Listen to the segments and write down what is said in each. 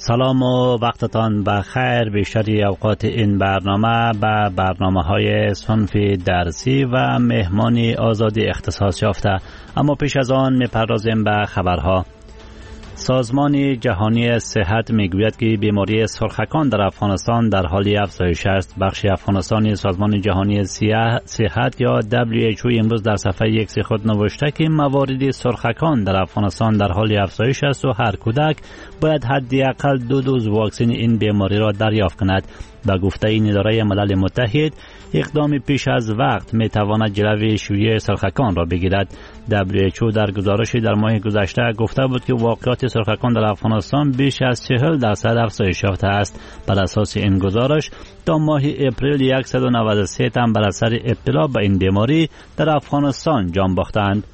سلام و وقتتان بخیر. بیشتری اوقات این برنامه به برنامه‌های صنف درسی و مهمانی آزادی اختصاص یافته. اما پیش از آن می‌پردازیم به خبرها. سازمان جهانی صحت میگوید که بیماری سرخکان در افغانستان در حال افزایش است. بخش افغانستانی سازمان جهانی صحت یا WHO امروز در صفحه X خود نوشته که موارد سرخکان در افغانستان در حال افزایش است و هر کودک باید حداقل 2 دوز واکسن این بیماری را دریافت کند. به گفته این اداره ملل متحد، اقدام پیش از وقت می تواند جلوی شیوع سرخکان را بگیرد. WHO در گزارشی در ماه گذشته گفته بود که واقعات سرخکان در افغانستان بیش از 40% افزایش یافته است. بر اساس این گزارش تا ماه اپریل 193 تن بر اثر ابتلا به این بیماری در افغانستان جان باختند.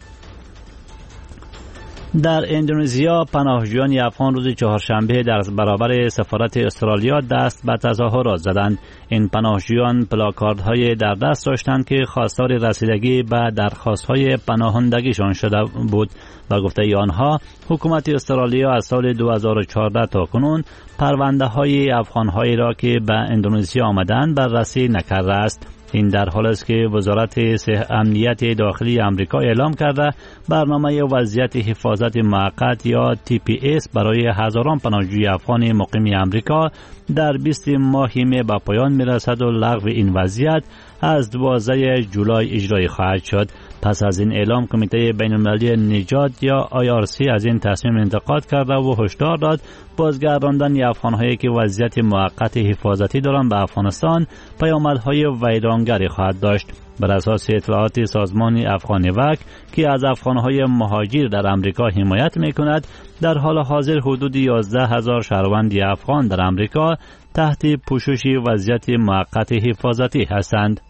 در اندونزیا پناهجویان افغان روز چهارشنبه در برابر سفارت استرالیا دست به تظاهرات زدند. این پناهجویان پلاکاردهای در دست داشتند که خواستار رسیدگی به درخواست‌های پناهندگیشان شده بود. و گفته آنها حکومت استرالیا از سال 2014 تا کنون پرونده‌های افغان‌هایی را که به اندونزیا آمدند بررسی نکرده است. این در حال است که وزارت امنیت داخلی آمریکا اعلام کرده برنامه وضعیت حفاظت موقت یا TPS برای هزاران پناهجوی افغان مقیم آمریکا در 20 ماه می به پایان میرسد و لغو این وضعیت از 12 جولای اجرای خواهد شد. پس از این اعلام کمیته بین‌المللی نجات یا IRC از این تصمیم انتقاد کرده و هشدار داد بازگرداندن افغان‌هایی که وضعیت موقت حفاظتی دارند به افغانستان پیامدهای ویرانگری خواهد داشت. بر اساس اطلاعات سازمان افغان وک که از افغان‌های مهاجر در امریکا حمایت می‌کند، در حال حاضر حدود 11,000 شهروند افغان در امریکا تحت پوشش وضعیت موقت حفاظتی هستند.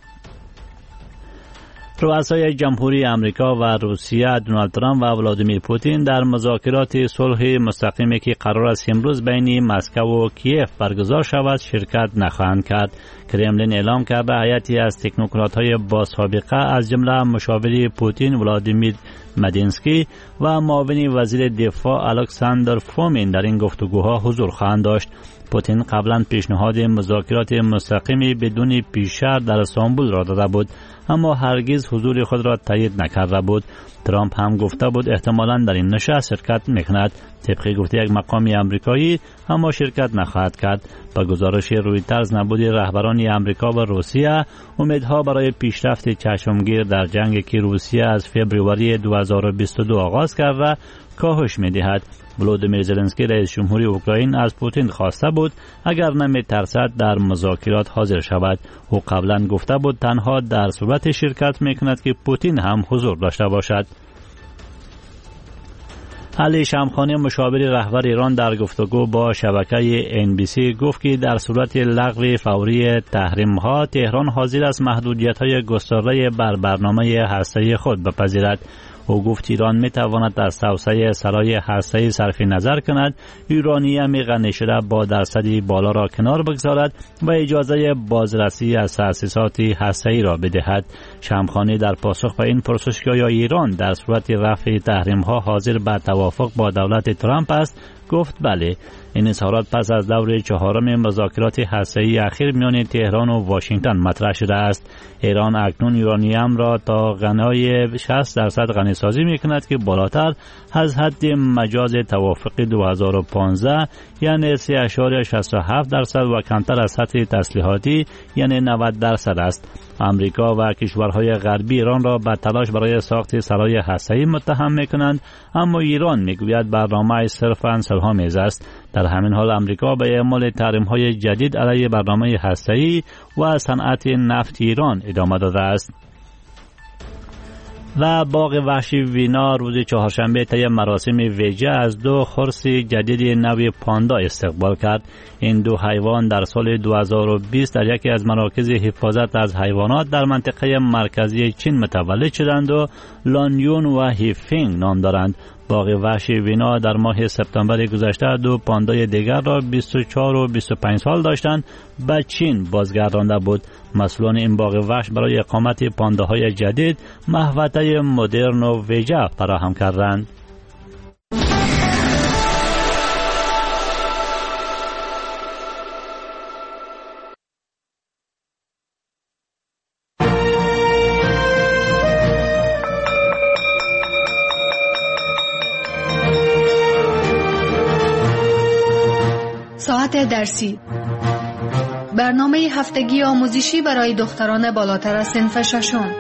رؤسای جمهوری آمریکا و روسیه دونالد ترامپ و ولادیمیر پوتین در مذاکرات صلح مستقیمی که قرار است امروز بین مسکو و کیف برگزار شود شرکت نخواهند کرد. کرملین اعلام کرده هیئتی از تکنوکرات‌های با سابقه از جمله مشاور پوتین ولادیمیر مدینسکی و معاون وزیر دفاع الکساندر فومین در این گفتگوها حضور خواهند داشت. پوتین قبلا پیشنهاد مذاکرات مستقیمی بدون پیش‌شرط در استانبول را داده بود، اما هرگز حضور خود را تایید نکرده بود. ترامپ هم گفته بود احتمالاً در این نشست شرکت می‌کند. طبق گفته یک مقام آمریکایی اما شرکت نخواهد کرد. با گزارش رویترز نبود رهبران آمریکا و روسیه امیدها برای پیشرفت چشمگیر در جنگی که روسیه از فوریه 2022 آغاز کرده کاهش می‌دهد. ولودیمیر زلنسکی رئیس جمهوری اوکراین از پوتین خواسته بود اگر نمی‌ترسد در مذاکرات حاضر شود. او قبلا گفته بود تنها در صورت شرکت می‌کند که پوتین هم حضور داشته باشد. علی شمخانی مشاور رهبر ایران در گفتگو با شبکه NBC گفت که در صورت لغو فوری تحریم‌ها تهران حاضر است محدودیت‌های گسترده بر برنامه هسته‌ای خود بپذیرد. او گفت ایران میتواند از توسعه سرای هسته‌ای صرف نظر کند، یورانیم غنی شده با درصدی بالا را کنار بگذارد و اجازه بازرسی از تأسیسات هسته‌ای را بدهد. شمخانی در پاسخ به این پرسش که آیا ایران در صورت رفع تحریم‌ها حاضر به توافق با دولت ترامپ است، گفت بله. این اظهارات پس از دور چهارم مذاکرات هسته‌ای اخیر میان تهران و واشنگتن مطرح شده است. ایران اکنون یورانیم را تا غنای 60% غنی سازی می‌کند که بالاتر از حد مجاز توافق 2015 یعنی 3.67% و کمتر از سطح تسلیحاتی یعنی 90% است. آمریکا و کشورهای غربی ایران را به تلاش برای ساخت سرای هسته‌ای متهم می‌کنند، اما ایران می‌گوید برنامه صرفاً صلح‌آمیز است. در همین حال آمریکا به اعمال تحریم‌های جدید علیه برنامه هسته‌ای و صنعت نفت ایران ادامه داده است. و باغ وحشی وینا روز چهارشنبه طی مراسم ویژه از 2 خرس جدید نوع پاندا استقبال کرد. این 2 حیوان در سال 2020 در یکی از مراکز حفاظت از حیوانات در منطقه مرکزی چین متولد شدند و لانیون و هیفینگ نام دارند. باغ وحشی وینا در ماه سپتامبر گذشته 2 پاندای دیگر را 24 و 25 سال داشتند به چین بازگردانده بود. مسئولان این باغ وحش برای اقامت پانداهای جدید محوطه مدرن و ویژه فراهم کردند. فصل درسی، برنامه هفتگی آموزشی برای دختران بالاتر از صنف ششم.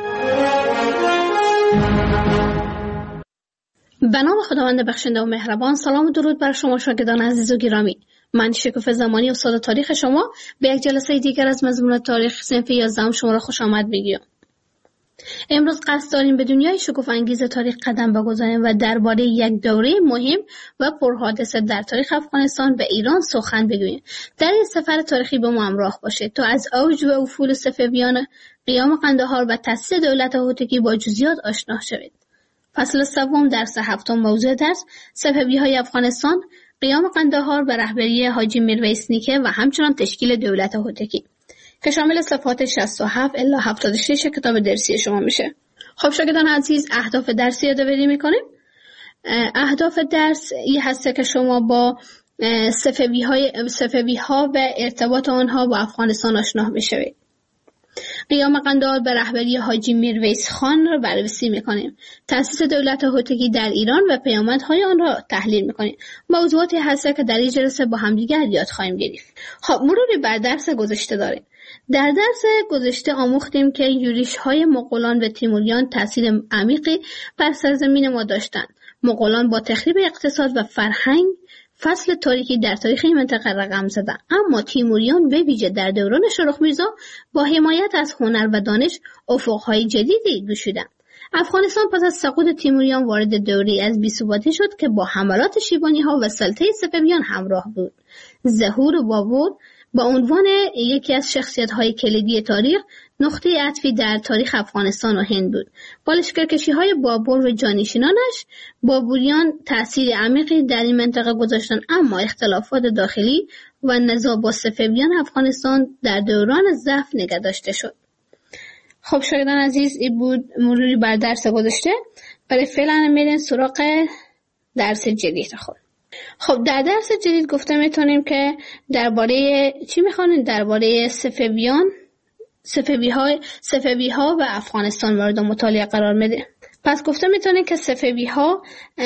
به نام خداوند بخشنده و مهربان. سلام و درود بر شما شاگردان عزیز و گرامی. من شکوفه زمانی استاد تاریخ شما به یک جلسه دیگر از مضمون تاریخ صنف 11 شما را خوش آمد میگم. امروز قصد داریم به دنیای شکوفه انگیز تاریخ قدم بگذاریم و درباره یک دوره مهم و پرحادثه در تاریخ افغانستان و ایران سخن بگوییم. در این سفر تاریخی با ما همراه باشید تا از اوج و افول صفویان، قیام قندهار و تأسیس دولت هوتکی با جزئیات آشنا شوید. فصل سوم درس هفتم موضوع درس صفوی‌های افغانستان، قیام قندهار و رهبری حاجی میرویس نیکه و همچنان تشکیل دولت هوتکی که شامل صفحات 67 الی 76 کتاب درسی شما میشه. خب شاگردان عزیز، اهداف درسی یادآوری میکنیم. اهداف درس این هسته که شما با صفوی‌ها و ارتباط آنها با افغانستان آشنا بشوید. قیام قندهار به رهبری حاجی میرویس خان را بررسی میکنیم. تأسیس دولت هوتکی در ایران و پیامدهای آن را تحلیل میکنیم. موضوعاتی هست که در این جلسه با همدیگر یاد خواهیم گرفت. خب مروری بر درس گذشته داریم. در درس گذشته آموختیم که یورش‌های مغولان و تیموریان تأثیر عمیقی بر سرزمین ما داشتند. مغولان با تخریب اقتصاد و فرهنگ فصل تاریخی در تاریخ این منطقه رقم زدند، اما تیموریان به ویژه در دوران شاهرخ میرزا با حمایت از هنر و دانش افق‌های جدیدی گشودند. افغانستان پس از سقوط تیموریان وارد دوره‌ای از بی‌ثباتی شد که با حملات شیبانی‌ها و سلطه صفویان همراه بود. ظهور بابور با عنوان یکی از شخصیت‌های کلیدی تاریخ نقطه عطفی در تاریخ افغانستان و هند بود. با لشکرکشی‌های بابور و جانشینانش، بابوریان تأثیر عمیقی در این منطقه گذاشتند، اما اختلافات داخلی و نزاع با صفویان افغانستان در دوران ضعف نگه داشته شد. خب شاگردان عزیز، این بود مروری بر درس گذشته. برای فعلا میریم سراغ درس جدید خود. خب در درس جدید گفته میتونیم که درباره چی میخوانیم؟ درباره صفوی‌ها و افغانستان مورد مطالعه قرار میده. پس گفته میتونیم که صفوی‌ها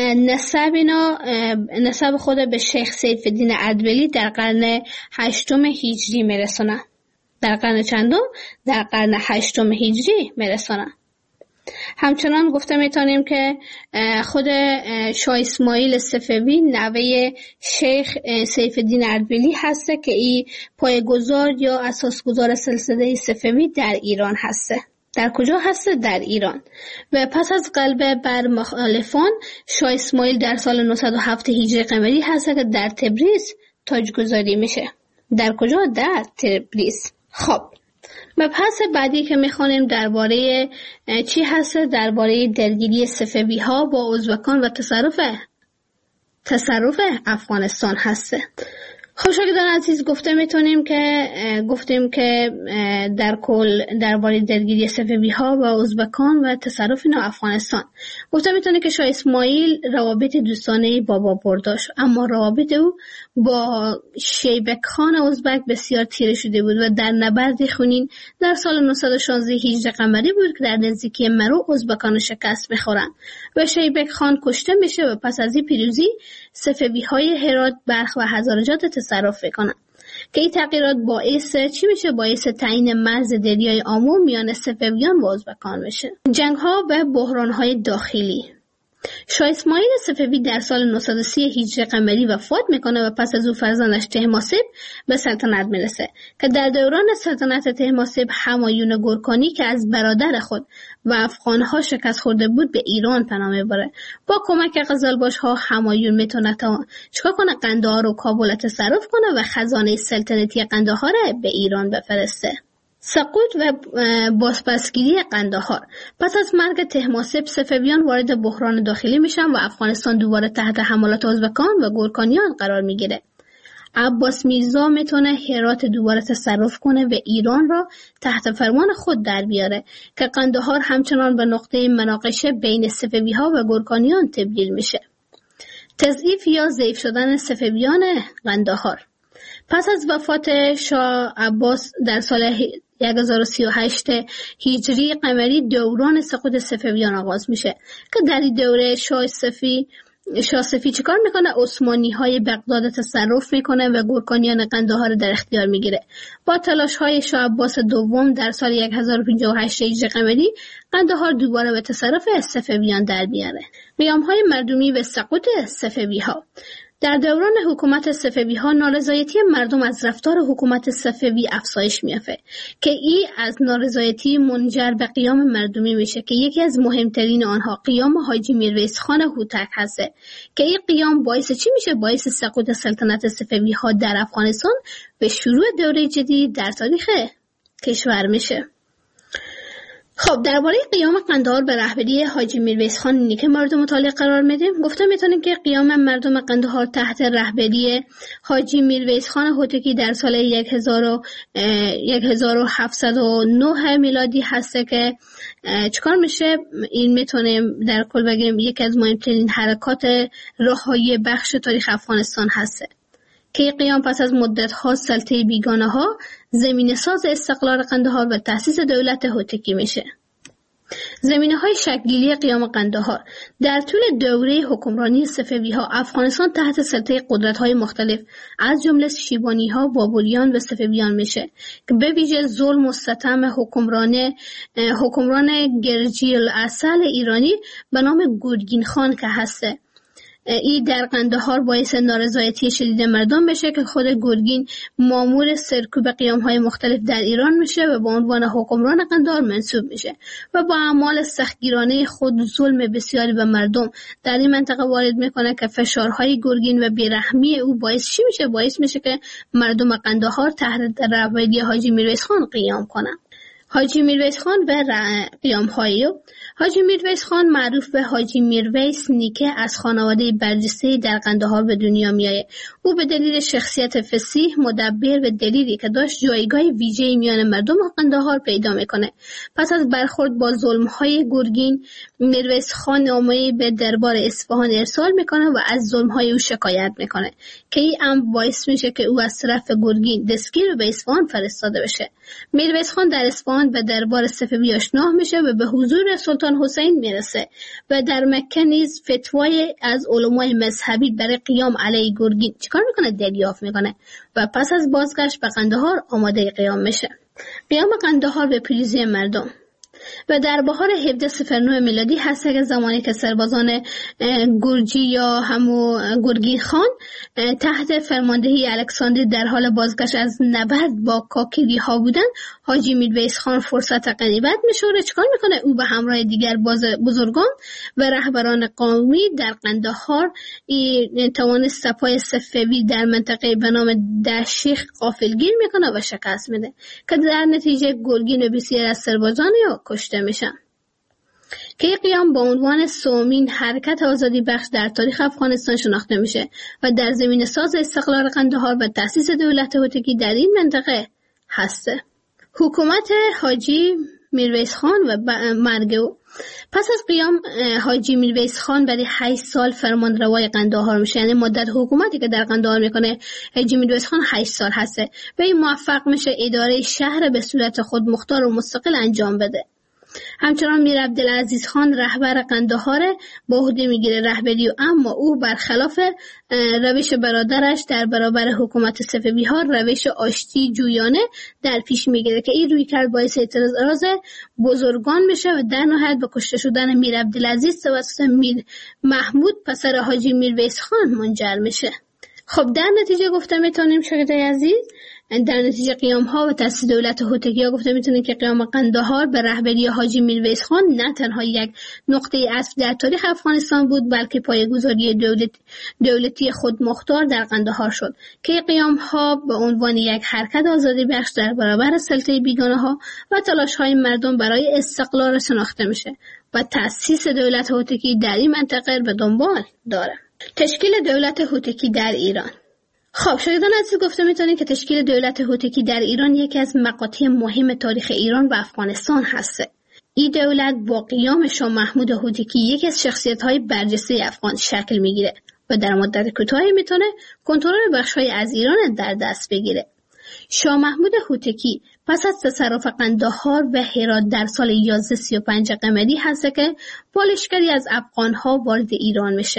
نسب خود به شیخ سیف‌الدین اردبیلی در قرن 8 هجری میرسونه. در قرن چندم؟ در قرن 8 هجری میرسونه. همچنان گفته میتونیم که خود شاه اسماعیل صفوی نوه شیخ سیف‌الدین اردبیلی هسته که این پایه‌گذار یا اساسگذار سلسله صفوی در ایران هسته. در کجا هسته؟ در ایران. و پس از غلبه بر مخالفان، شاه اسماعیل در سال 907 هجری قمری هسته که در تبریز تاجگذاری میشه. در کجا؟ در تبریز. خب مبحث بعدی که میخوانیم درباره چی هست؟ درباره درگیری صفوی‌ها با ازبکان و تصرف افغانستان هست. خب شاگردان عزیز، گفتیم که در کل درباره درگیری صفوی‌ها و ازبکان و تصرف اینا افغانستان گفته میتونه که شاه اسماعیل روابط دوستانه با بابر داشت، اما روابط او با شیبک خان ازبک بسیار تیره شده بود و در نبرد خونین در سال 916 هجری قمری بود که در نزدیکی مرو ازبکان شکست میخورن و شیبک خان کشته میشه و پس از این پیروزی صفوی‌های هرات، بلخ و هزارجات تصرف میکنن که این تغییرات باعث چی میشه؟ باعث تعیین مرز دریای آمو میان صفویان و ازبکان میشه. جنگ‌ها و بحران‌های داخلی. شاه اسماعیل صفوی در سال 930 هجری قمری وفات میکنه و پس از او فرزندش طهماسب به سلطنت میرسه که در دوران سلطنت طهماسب همایون گورکانی که از برادر خود و افغانها شکست خورده بود به ایران پناه میبره. با کمک قزلباش‌ها همایون میتونه چیکار کنه؟ قندهار و کابل تصرف کنه و خزانه سلطنتی قندهار به ایران بفرسته. سقوط و بازپسگیری قندهار. پس از مرگ طهماسب صفویان وارد بحران داخلی میشن و افغانستان دوباره تحت حملات ازبکان و گورکانیان قرار میگیره. عباس میرزا میتونه هرات دوباره تصرف کنه و ایران را تحت فرمان خود در بیاره که قندهار همچنان به نقطه مناقشه بین صفوی‌ها و گورکانیان تبدیل میشه. تضعیف یا ضعیف شدن صفویان قندهار. پس از وفات شاه عباس در سال 1038 هجری قمری دوران سقوط صفویان آغاز میشه که در این دوره شاه صفی شاه صفی چیکار میکنه؟ عثمانی های بغداد تصرف میکنه و گورکانیان قندهار رو در اختیار میگیره. با تلاش های شاه عباس دوم در سال 1058 هجری قمری قندهار دوباره به تصرف صفویان در میاره. قیام های مردمی و سقوط صفوی ها. در دوران حکومت صفوی ها نارضایتی مردم از رفتار حکومت صفوی افزایش میافته که این از نارضایتی منجر به قیام مردمی میشه که یکی از مهمترین آنها قیام حاجی میرویس خان هوتک هسته که این قیام باعث چی میشه؟ باعث سقوط سلطنت صفوی ها در افغانستان و شروع دوره جدید در تاریخ کشور میشه. خب درباره قیام قندهار به رهبری حاجی میرویس خان اینی که مورد مطالعه قرار میدیم. گفتم میتونیم که قیام مردم قندهار تحت رهبری حاجی میرویس خان هوتکی در سال 1709 میلادی هسته که چیکار میشه؟ این میتونیم در کل بگیم یکی از مهمترین حرکات رهایی بخش تاریخ افغانستان هسته که قیام پس از مدت‌ها سلطه بیگانه ها زمینه ساز استقلال قندهار و تأسیس دولت هوتکی میشه. زمینه‌های شکل‌گیری قیام قندهار. در طول دوره حکمرانی صفوی‌ها افغانستان تحت سلطه قدرت‌های مختلف از جمله شیبانی‌ها، بابلیان و صفویان میشه که به ویژه ظلم و ستم حکمران گرجی الاصل ایرانی به نام گورگین خان که هسته. این در قندهار باعث نارضایتی شدید مردم بشه که خود گورگین مامور سرکوب قیام‌های مختلف در ایران میشه و به عنوان حکمران قندهار منصوب میشه و با اعمال سختگیرانه خود ظلم بسیاری به مردم در این منطقه وارد میکنه که فشارهای گورگین و بیرحمی او باعث چی میشه؟ باعث میشه که مردم قندهار تحت رهبری حاجی میرویس خان قیام کنن. حاجی میرویس خان و قیام‌های حاجی میرویس خان معروف به حاجی میرویس نیکه از خانواده برجسته در قندهار به دنیا میآید. او به دلیل شخصیت فصیح، مدبر و دلیری که داشت جایگاه ویژه‌ای میان مردم قندهار پیدا میکنه. پس از برخورد با ظلم‌های گورگین، میرویس خان نامه‌ای به دربار اصفهان ارسال میکنه و از ظلم‌های او شکایت میکنه که این امر باعث میشه که او از طرف گورگین دستگیر به اصفهان فرستاده بشه. میرویس خان در اصفهان به دربار صفوی آشنا میشه و به حضور سلطان حسین میرسه و در مکه نیز فتوای از علمای مذهبی برای قیام علیه گورگین چیکار میکنه؟ دریافت میکنه و پس از بازگشت به قندهار آماده قیام میشه. قیام قندهار به پیروزی مردم. و در بهار 1709 میلادی هست که زمانی که سربازان گرجی یا همو گورگین خان تحت فرماندهی الکساندر در حال بازگشت از نبرد با کاکیری ها بودن، حاجی میرویس خان فرصت غنیمت میشوره. چیکار میکنه؟ او به همراه دیگر بزرگان و رهبران قومی در قندهار توانست سپاه صفوی در منطقه به نام دشیخ غافلگیر میکنه و شکست میده که در نتیجه گورگین و بسیار از سربازان کشته میشن. که این قیام با عنوان سومین حرکت آزادی بخش در تاریخ افغانستان شناخته میشه و در زمینه ساز استقلال قندهار و تأسیس دولت هوتکی در این منطقه هسته. حکومت حاجی میرویس خان و مرگ او. پس از قیام حاجی میرویس خان برای 8 سال فرمانروای قندهار میشه، یعنی مدت حکومتی که در قندهار میکنه حاجی میرویس خان 8 سال هسته و این موفق میشه اداره شهر به صورت خود مختار و مستقل انجام بده. همچنان میر عبدالعزیز خان رهبر قندهار به عهده میگیره رهبری، اما او برخلاف روش برادرش در برابر حکومت صفوی ها روش آشتی جویانه در پیش میگیره که این روی کرد باعث اعتراض بزرگان میشه و در نهایت به کشته شدن میر عبدالعزیز توسط میر محمود پسر حاجی میرویس خان منجر میشه. خب در نتیجه گفته میتونیم شاگردای عزیز، در نتیجه قیام ها و تأسیس دولت هوتکی ها گفته میتونیم که قیام قندهار به رهبری حاجی میرویس خان نه تنها یک نقطه عطف در تاریخ افغانستان بود، بلکه پایه‌گذاری دولتی خودمختار در قندهار شد که قیام ها به عنوان یک حرکت آزادی بخش در برابر سلطه بیگانه ها و تلاش های مردم برای استقلال شناخته میشه و تأسیس دولت هوتکی در این منطقه به دنبال داره. تشکیل دولت هوتکی در ایران. خب شاگردان عزیز، گفته میتونیم که تشکیل دولت هوتکی در ایران یکی از مقاطع مهم تاریخ ایران و افغانستان هسته. این دولت با قیام شاه محمود هوتکی یکی از شخصیت‌های برجسته افغان شکل میگیره و در مدت کوتاهی میتونه کنترل بخش‌های از ایران در دست بگیره. شاه محمود هوتکی پس از تصرف قندهار و هرات در سال 1135 قمری هست که با لشکری از افغان‌ها وارد ایران میشه.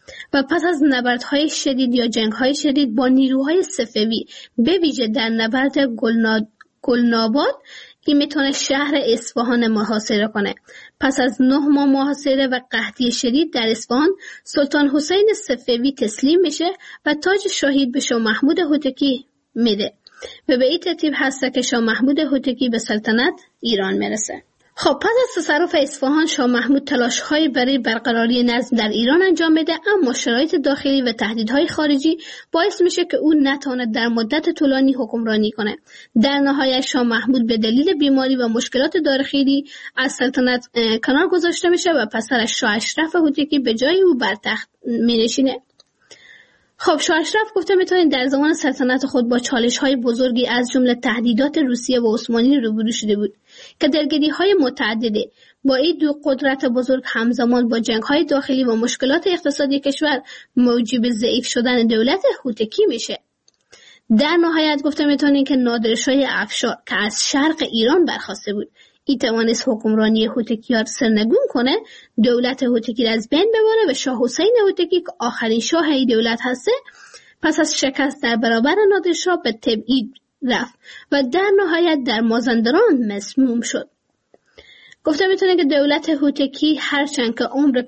و پس از نبردهای شدید یا جنگهای شدید با نیروهای صفوی به ویژه در نبرد گلناباد این میتونه شهر اصفهان محاصره کنه. پس از 9 ماه محاصره و قحطی شدید در اصفهان، سلطان حسین صفوی تسلیم میشه و تاج شاهی به شاه محمود هوتکی میده و به این ترتیب هست که شاه محمود هوتکی به سلطنت ایران میرسه. خب پس از تصرف اصفهان، شاه محمود تلاش‌هایی برای برقراری نظم در ایران انجام میده، اما شرایط داخلی و تهدیدهای خارجی باعث میشه که او نتواند در مدت طولانی حکمرانی کنه. در نهایت شاه محمود به دلیل بیماری و مشکلات داخلی از سلطنت کنار گذاشته میشه و پسرش شاه اشرف هوتکی به جای او بر تخت مینشینه. خب شاه اشرف گفته میتونید در زمان سلطنت خود با چالش‌های بزرگی از جمله تهدیدات روسیه و عثمانی روبرو شده بود که درگیری‌های متعددی با این دو قدرت بزرگ همزمان با جنگ‌های داخلی و مشکلات اقتصادی کشور موجب ضعیف شدن دولت هوتکی میشه. در نهایت گفته میتونید که نادرشاه افشار که از شرق ایران برخاسته بود، این توانست حکمرانی هوتکی‌ها سرنگون کنه، دولت هوتکی را از بین ببره و شاه حسین هوتکی که آخرین شاه این دولت هسته پس از شکست در برابر نادرشاه به تبعید رفت و در نهایت در مازندران مسموم شد. گفته میتونه که دولت هوتکی هرچند که عمر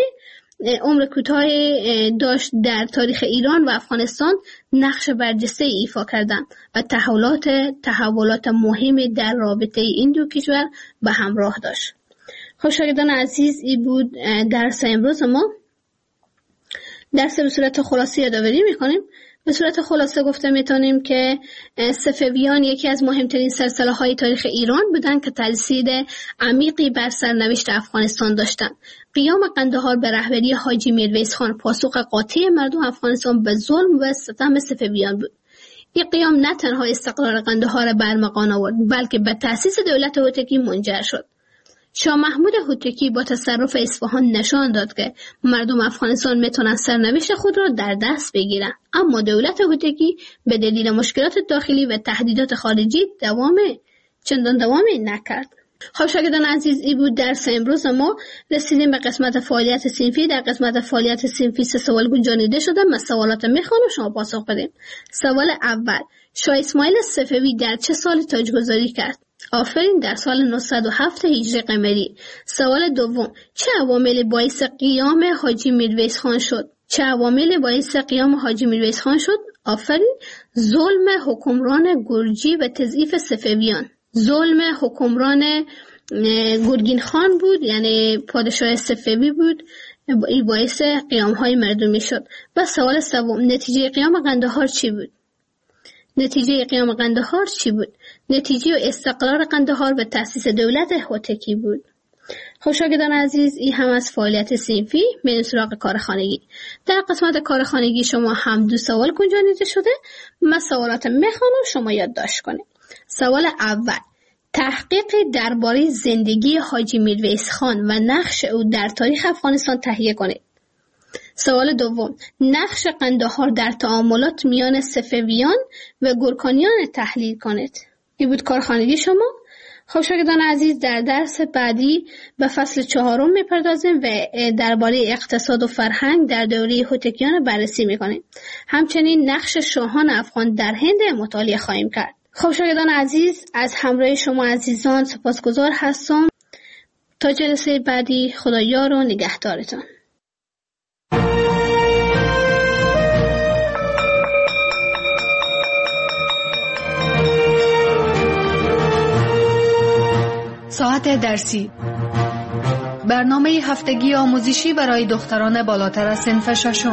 کوتاهی داشت، در تاریخ ایران و افغانستان نقش برجسته ایفا کردند و تحولات مهمی در رابطه این دو کشور به همراه داشت. خب شاگردان عزیز، این بود درس امروز ما. درس به صورت خلاصه یادآوری میکنیم. به صورت خلاصه گفته میتونیم که صفویان یکی از مهمترین سلسله‌های تاریخ ایران بودند که تأثیر عمیقی بر سرنوشت افغانستان داشتند. قیام قندهار به رهبری حاجی میرویس خان پاسخ قاطع مردم افغانستان به ظلم و ستم صفویان بود. این قیام نه تنها استقرار قندهار را برمغان آورد، بلکه به تأسیس دولت هوتکی منجر شد. شاه محمود هوتکی با تصرف اصفهان نشان داد که مردم افغانستان میتونن سرنوشت خود را در دست بگیرن، اما دولت هوتکی به دلیل مشکلات داخلی و تهدیدات خارجی چندان دوامی نکرد. خب شاگردان عزیز، این بود درس امروز ما. رسیدیم به قسمت فعالیت صنفی. در قسمت فعالیت صنفی 3 سوال گنجانیده شده. من سوالات میخوانم، شما پاسخ بدین. سوال اول: شاه اسماعیل صفوی در چه سالی تاجگذاری کرد؟ آفرین، در سال 907 هجری قمری. سوال دوم: چه عواملی باعث قیام حاجی میرویس خان شد؟ آفرین، ظلم حکمران گرجی و تضعیف صفویان. ظلم حکمران گرگین خان بود، یعنی پادشاه صفوی بود، این باعث قیام های مردمی شد. و سوال سوم: نتیجه قیام قندهار چی بود؟ نتیجه استقرار قندهار و تأسیس دولت هوتکی بود. خب شاگردان عزیز، این هم از فعالیت صنفی. میریم سراغ کار خانگی. در قسمت کار خانگی شما هم 2 سوال گنجانیده شده. من سوالات میخوانم، شما یادداشت کنید. سوال اول: تحقیق درباره زندگی حاجی میرویس خان و نقش او در تاریخ افغانستان تهیه کنید. سوال دوم: نقش قندهار در تعاملات میان صفویان و گورکانیان تحلیل کنید. این بود کارخانگی شما. خب شاگردان عزیز، در درس بعدی به فصل 4 میپردازیم و درباره اقتصاد و فرهنگ در دوره هوتکیان بررسی میکنیم. همچنین نقش شاهان افغان در هند مطالعه خواهیم کرد. خب شاگردان عزیز، از همراه شما عزیزان سپاسگزار هستم. تا جلسه بعدی، خدا یار و نگهدارتان. ساعت درسی، برنامه هفتگی آموزشی برای دختران بالاتر از صنف 6.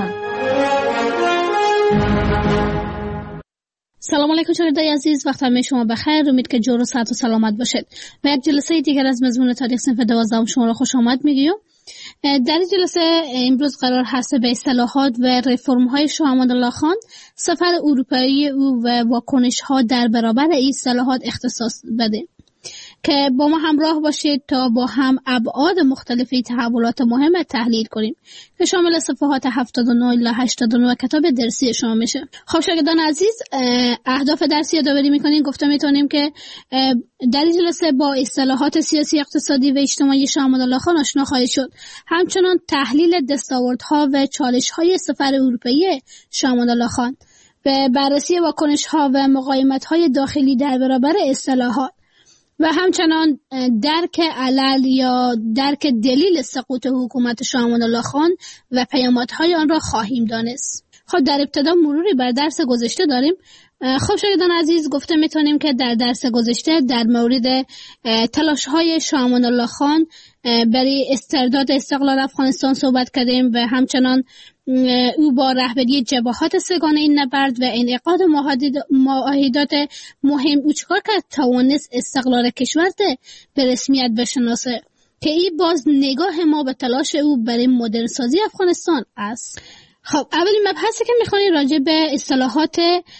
سلام علیکم شاگردای عزیز، وقت همه شما بخیر. امید که جور و صحت و سلامت باشید. و یک جلسه دیگر از مضمون تاریخ صنف 12 شما را خوش آمد میگیم. در این جلسه امروز قرار هست به اصلاحات و رفرم های شاه امادالله خان، سفر اروپایی او و واکنش ها در برابر این اصلاحات اختصاص بده که با ما همراه باشید تا با هم ابعاد مختلفی تحولات مهم تحلیل کنیم که شامل صفحات 79 الی 89 کتاب درسی شما میشه. خب شاگردان عزیز، اهداف درسی یادآوری میکنیم. گفته میتونیم که در این جلسه با اصطلاحات سیاسی، اقتصادی و اجتماعی شاه امادالله خان آشنا خواهید شد. همچنان تحلیل دستاوردها و چالش‌های سفر اروپایی شاه امادالله خان و بررسی واکنش‌ها و مقاومت‌های داخلی در برابر اصطلاحات و همچنان درک علل یا درک دلیل سقوط حکومت شاه امادالله خان و پیامدهای آن را خواهیم دانست. خب در ابتدا مروری بر درس گذشته داریم. خب شاگردان عزیز، گفته میتونیم که در درس گذشته در مورد تلاش‌های شاه امادالله خان برای استرداد استقلال افغانستان صحبت کردیم و همچنان او با رهبری جبهات سگانه این نبرد و انعقاد معاهدات مهم او چکار کرد توانست استقلال کشور به رسمیت بشناسه که این باز نگاه ما به تلاش او برای مدرن سازی افغانستان است. خب اولین مبحثی که میخوانیم راجع به اصطلاحات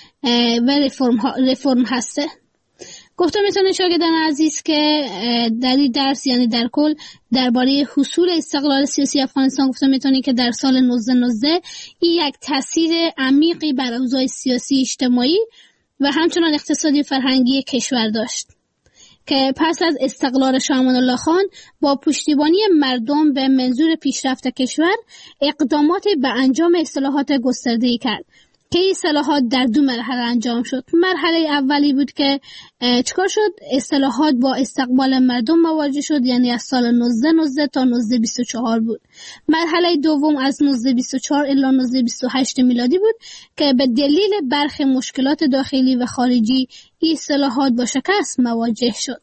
و رفرم هسته. گفتم میتونه شاگردان عزیز که در این درس یعنی در کل درباره حصول استقلال سیاسی افغانستان گفتم میتونه که در سال 1919 این یک تاثیر عمیقی بر اوضاع سیاسی اجتماعی و همچنان اقتصادی فرهنگی کشور داشت که پس از استقلال شاه امادالله خان با پشتیبانی مردم به منظور پیشرفت کشور اقدامات به انجام اصلاحات گسترده‌ای کرد که این اصلاحات در 2 مرحله انجام شد. مرحله اولی بود که چکار شد؟ اصلاحات با استقبال مردم مواجه شد، یعنی از سال 1919 تا 1924 بود. مرحله دوم از 1924 الی 1928 میلادی بود که به دلیل برخی مشکلات داخلی و خارجی این اصلاحات با شکست مواجه شد.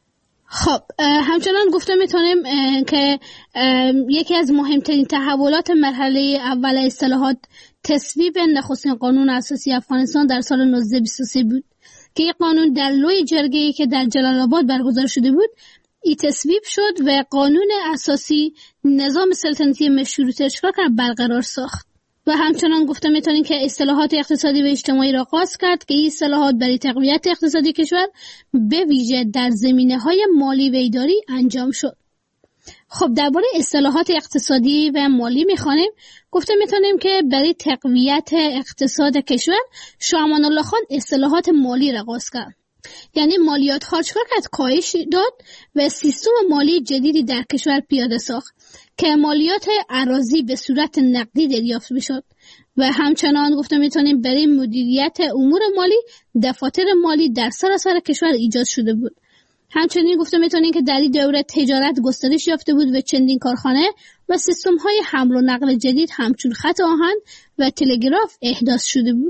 خب همچنان گفته میتونیم که یکی از مهمترین تحولات مرحله اول اصلاحات تصویب نخستین قانون اساسی افغانستان در سال 1923 بود که این قانون در لوی جرگه‌ای که در جلال آباد برگزار شده بود این تصویب شد و قانون اساسی نظام سلطنتی مشروطه برقرار ساخت. و همچنان گفته میتونیم که اصلاحات اقتصادی و اجتماعی را آغاز کرد که این اصلاحات برای تقویت اقتصادی کشور به ویژه در زمینه‌های مالی و اداری انجام شد. خب درباره اصلاحات اقتصادی و مالی میخوانیم. گفته میتونیم که برای تقویت اقتصاد کشور شاه امادالله خان اصلاحات مالی را آغاز کرد، یعنی مالیات ها چکار کرد؟ کاهش داد و سیستم مالی جدیدی در کشور پیاده ساخت که مالیات اراضی به صورت نقدی دریافت میشد و همچنان گفته میتونیم برای مدیریت امور مالی دفاتر مالی در سراسر کشور ایجاد شده بود. همچنین گفته میتونیم که در این دوره تجارت گسترش یافته بود و چندین کارخانه و سیستم های حمل و نقل جدید همچون خط آهن و تلگراف احداث شده بود.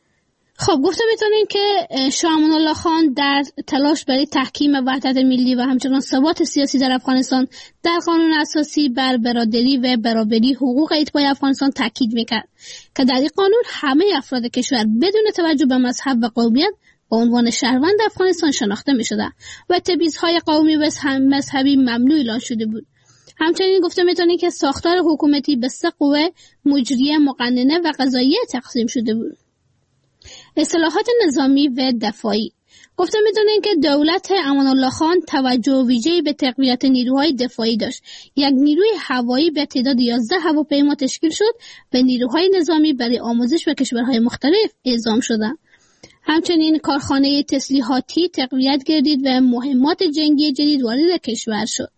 خب گفته میتونیم که شاه امادالله خان در تلاش برای تحکیم وحدت ملی و همچنان ثبات سیاسی در افغانستان در قانون اساسی بر برادری و برابری حقوق اتباع افغانستان تاکید میکرد که در این قانون همه افراد کشور بدون توجه به مذهب و قومیت با عنوان شهروند افغانستان شناخته میشدند و تبعیض‌های قومی و مذهبی ممنوع اعلام شده بود. همچنین گفته میتونیم که ساختار حکومتی به 3 قوه مجریه، مقننه و قضاییه تقسیم شده بود. اصلاحات نظامی و دفاعی. گفته میتونیم که دولت امان‌الله خان توجه ویژه‌ای به تقویت نیروهای دفاعی داشت. یک نیروی هوایی به تعداد 11 هواپیما تشکیل شد و نیروهای نظامی برای آموزش به کشورهای مختلف اعزام شدند. همچنین کارخانه تسلیحاتی تقویت گردید و مهمات جنگی جدید وارد کشور شد.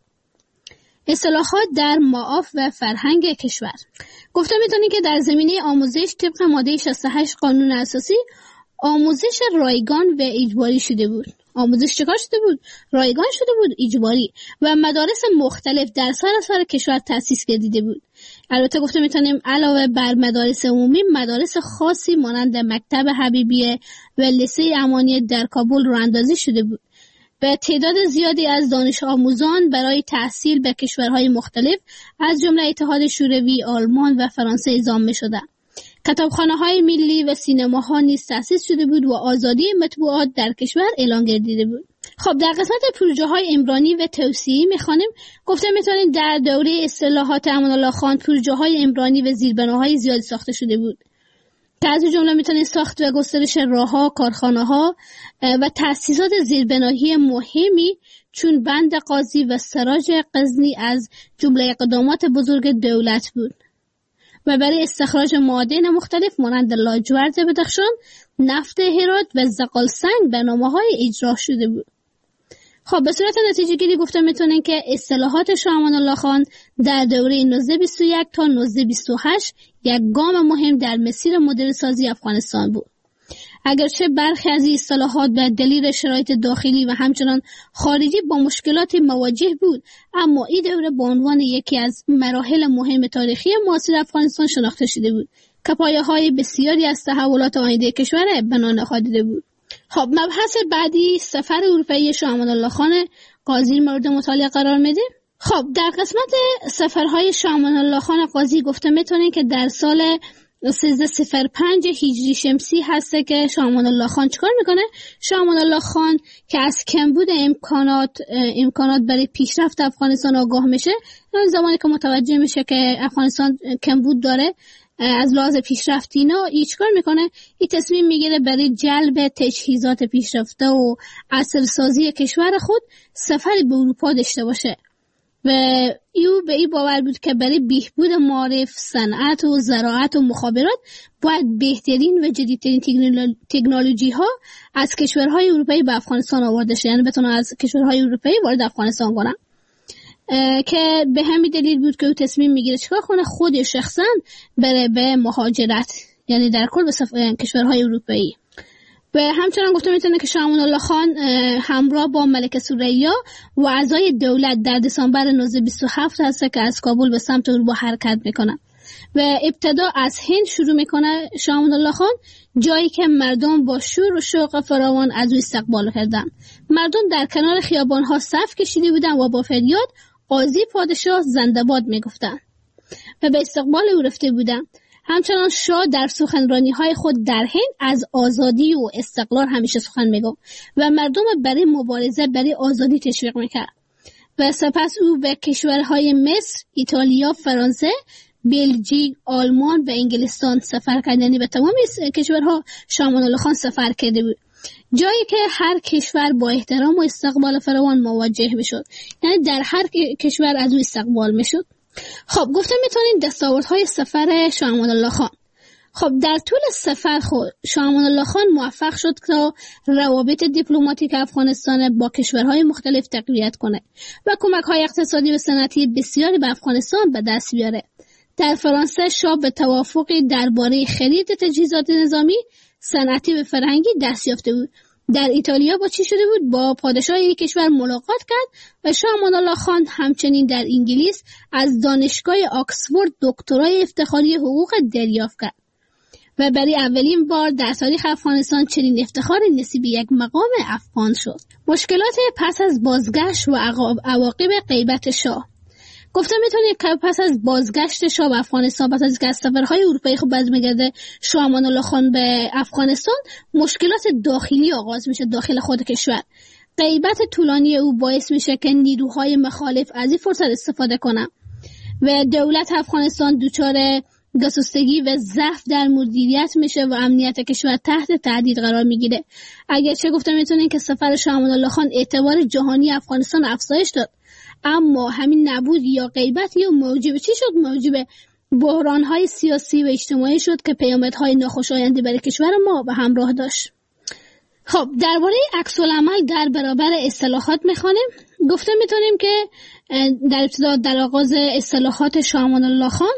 اصلاحات در معاف و فرهنگ کشور. گفته میتونیم که در زمینه آموزش طبق ماده 68 قانون اساسی آموزش رایگان و اجباری شده بود. آموزش چکار شده بود؟ رایگان شده بود، اجباری، و مدارس مختلف در سراسر کشور تأسیس گردیده بود. البته گفته میتونیم علاوه بر مدارس عمومی، مدارس خاصی مانند مکتب حبیبیه و لیسه امانی در کابل راه اندازی شده بود. به تعداد زیادی از دانش آموزان برای تحصیل به کشورهای مختلف از جمله اتحاد شوروی، آلمان و فرانسه اعزام می‌شدند. کتابخانه‌های ملی و سینماها نیز تأسیس شده بود و آزادی مطبوعات در کشور اعلان گردیده بود. خب در قسمت پروژه‌های عمرانی و توسعه‌ای می‌خوانیم. گفته می‌تونیم در دوره اصلاحات امان‌الله خان پروژه‌های عمرانی و زیربناهای زیادی ساخته شده بود. که از این جمله می‌تونیم ساخت و گسترش راه‌ها، کارخانه‌ها و تأسیسات زیربنایی مهمی چون بند قاضی و سراج غزنی از جمله اقدامات بزرگ دولت بود و برای استخراج معادن مختلف مانند لاجورد بدخشان، نفت هرات و زغال سنگ برنامه‌های اجرا شده بود. خب به صورت نتیجه گیری گفته میتونین که اصلاحات شاه امان الله خان در دوره 1921 تا 1928 یک گام مهم در مسیر مدرن سازی افغانستان بود. اگرچه برخی از این اصلاحات به دلیل شرایط داخلی و همچنان خارجی با مشکلات مواجه بود، اما این دوره به عنوان یکی از مراحل مهم تاریخی معاصر افغانستان شناخته شده بود که پایه‌های بسیاری از تحولات آینده کشور بنا نهاده بود. خب مبحث بعدی سفر اروپایی شاه امان الله خان قاضی مورد مطالعه قرار میده. خب در قسمت سفرهای شاه امان الله خان قاضی گفته میتونین که در سال 1305 هجری شمسی هسته که شاه امان الله خان چیکار میکنه؟ شاه امان الله خان که از کمبود امکانات برای پیشرفت افغانستان آگاه میشه، اون زمانی که متوجه میشه که افغانستان کمبود داره از لحاظ پیشرفتی اینا، چیکار میکنه؟ این تصمیم میگیره برای جلب تجهیزات پیشرفته و عصرسازی کشور خود سفری به اروپا داشته باشه و ایو به این باور بود که برای بهبود معارف، صنعت و زراعت و مخابرات باید بهترین و جدیدترین تکنولوژی ها از کشورهای اروپایی به افغانستان آورده شه، یعنی بتونه از کشورهای اروپایی وارد افغانستان کنن. که به همین دلیل بود که او تصمیم میگیره چیکار کنه؟ خود شخصا بره به مهاجرت، یعنی در کل به کشورهای اروپایی. و همچنان گفته میتونه که شاه امان الله خان همراه با ملکه ثریا و اعضای دولت در دسامبر 1927 هست که از کابل به سمت اروپا حرکت میکنه و ابتدا از هند شروع میکنه شاه امان الله خان، جایی که مردم با شور و شوق فراوان از او استقبال کردن. مردم در کنار خیابانها صف کشیده بودن و با فریاد قاضی پادشاه زنده باد میگفتن و به استقبال او رفته بودن. همچنان شاه در سخنرانی‌های خود در هند از آزادی و استقلال همیشه سخن میگفت و مردم برای مبارزه برای آزادی تشویق میکرد. و سپس او به کشورهای مصر، ایتالیا، فرانسه، بلژیک، آلمان و انگلستان سفر کرد، یعنی به تمام کشورها شاه امان الله خان سفر کرده بود، جایی که هر کشور با احترام و استقبال فراوان مواجه میشد، یعنی در هر کشور از او استقبال میشد. خب گفته میتونین دستاوردهای سفر شاه امان الله خان. خب در طول سفر خود شاه امان الله خان موفق شد که روابط دیپلماتیک افغانستان با کشورهای مختلف تقویت کنه و کمک‌های اقتصادی و صنعتی بسیاری به افغانستان به دست بیاره. در فرانسه شاه به توافقی درباره خرید تجهیزات نظامی، صنعتی و فرهنگی دست یافته بود. در ایتالیا با چی شده بود؟ با پادشاه یک کشور ملاقات کرد و شاه امان الله خان همچنین در انگلیس از دانشگاه آکسفورد دکترای افتخاری حقوق دریافت کرد و برای اولین بار در تاریخ افغانستان چنین افتخاری نصیب یک مقام افغان شد. مشکلات پس از بازگشت و عواقب غیبت شاه. گفته میتونید که پس از بازگشت شاه به افغانستان، پس از که سفرهای اروپایی خود باز میگرده شاه امان الله خان به افغانستان، مشکلات داخلی آغاز میشه داخل خود کشور. غیبت طولانی او باعث میشه که نیروهای مخالف از این فرصت استفاده کنن و دولت افغانستان دچار گسستگی و ضعف در مدیریت میشه و امنیت کشور تحت تهدید قرار میگیره. اگرچه گفته میتونید که سفر شاه امان الله خان اعتبار جهانی افغانستان افزایش داد، اما همین نبود یا غیبت یا موجب چی شد؟ موجب بحران‌های سیاسی و اجتماعی شد که پیامدهای ناخوشایندی برای کشور ما به همراه داشت. خب درباره عکس‌العمل در برابر اصلاحات می‌خوانیم. گفته می‌تونیم که در ابتدا در آغاز اصلاحات شاه امان الله خان،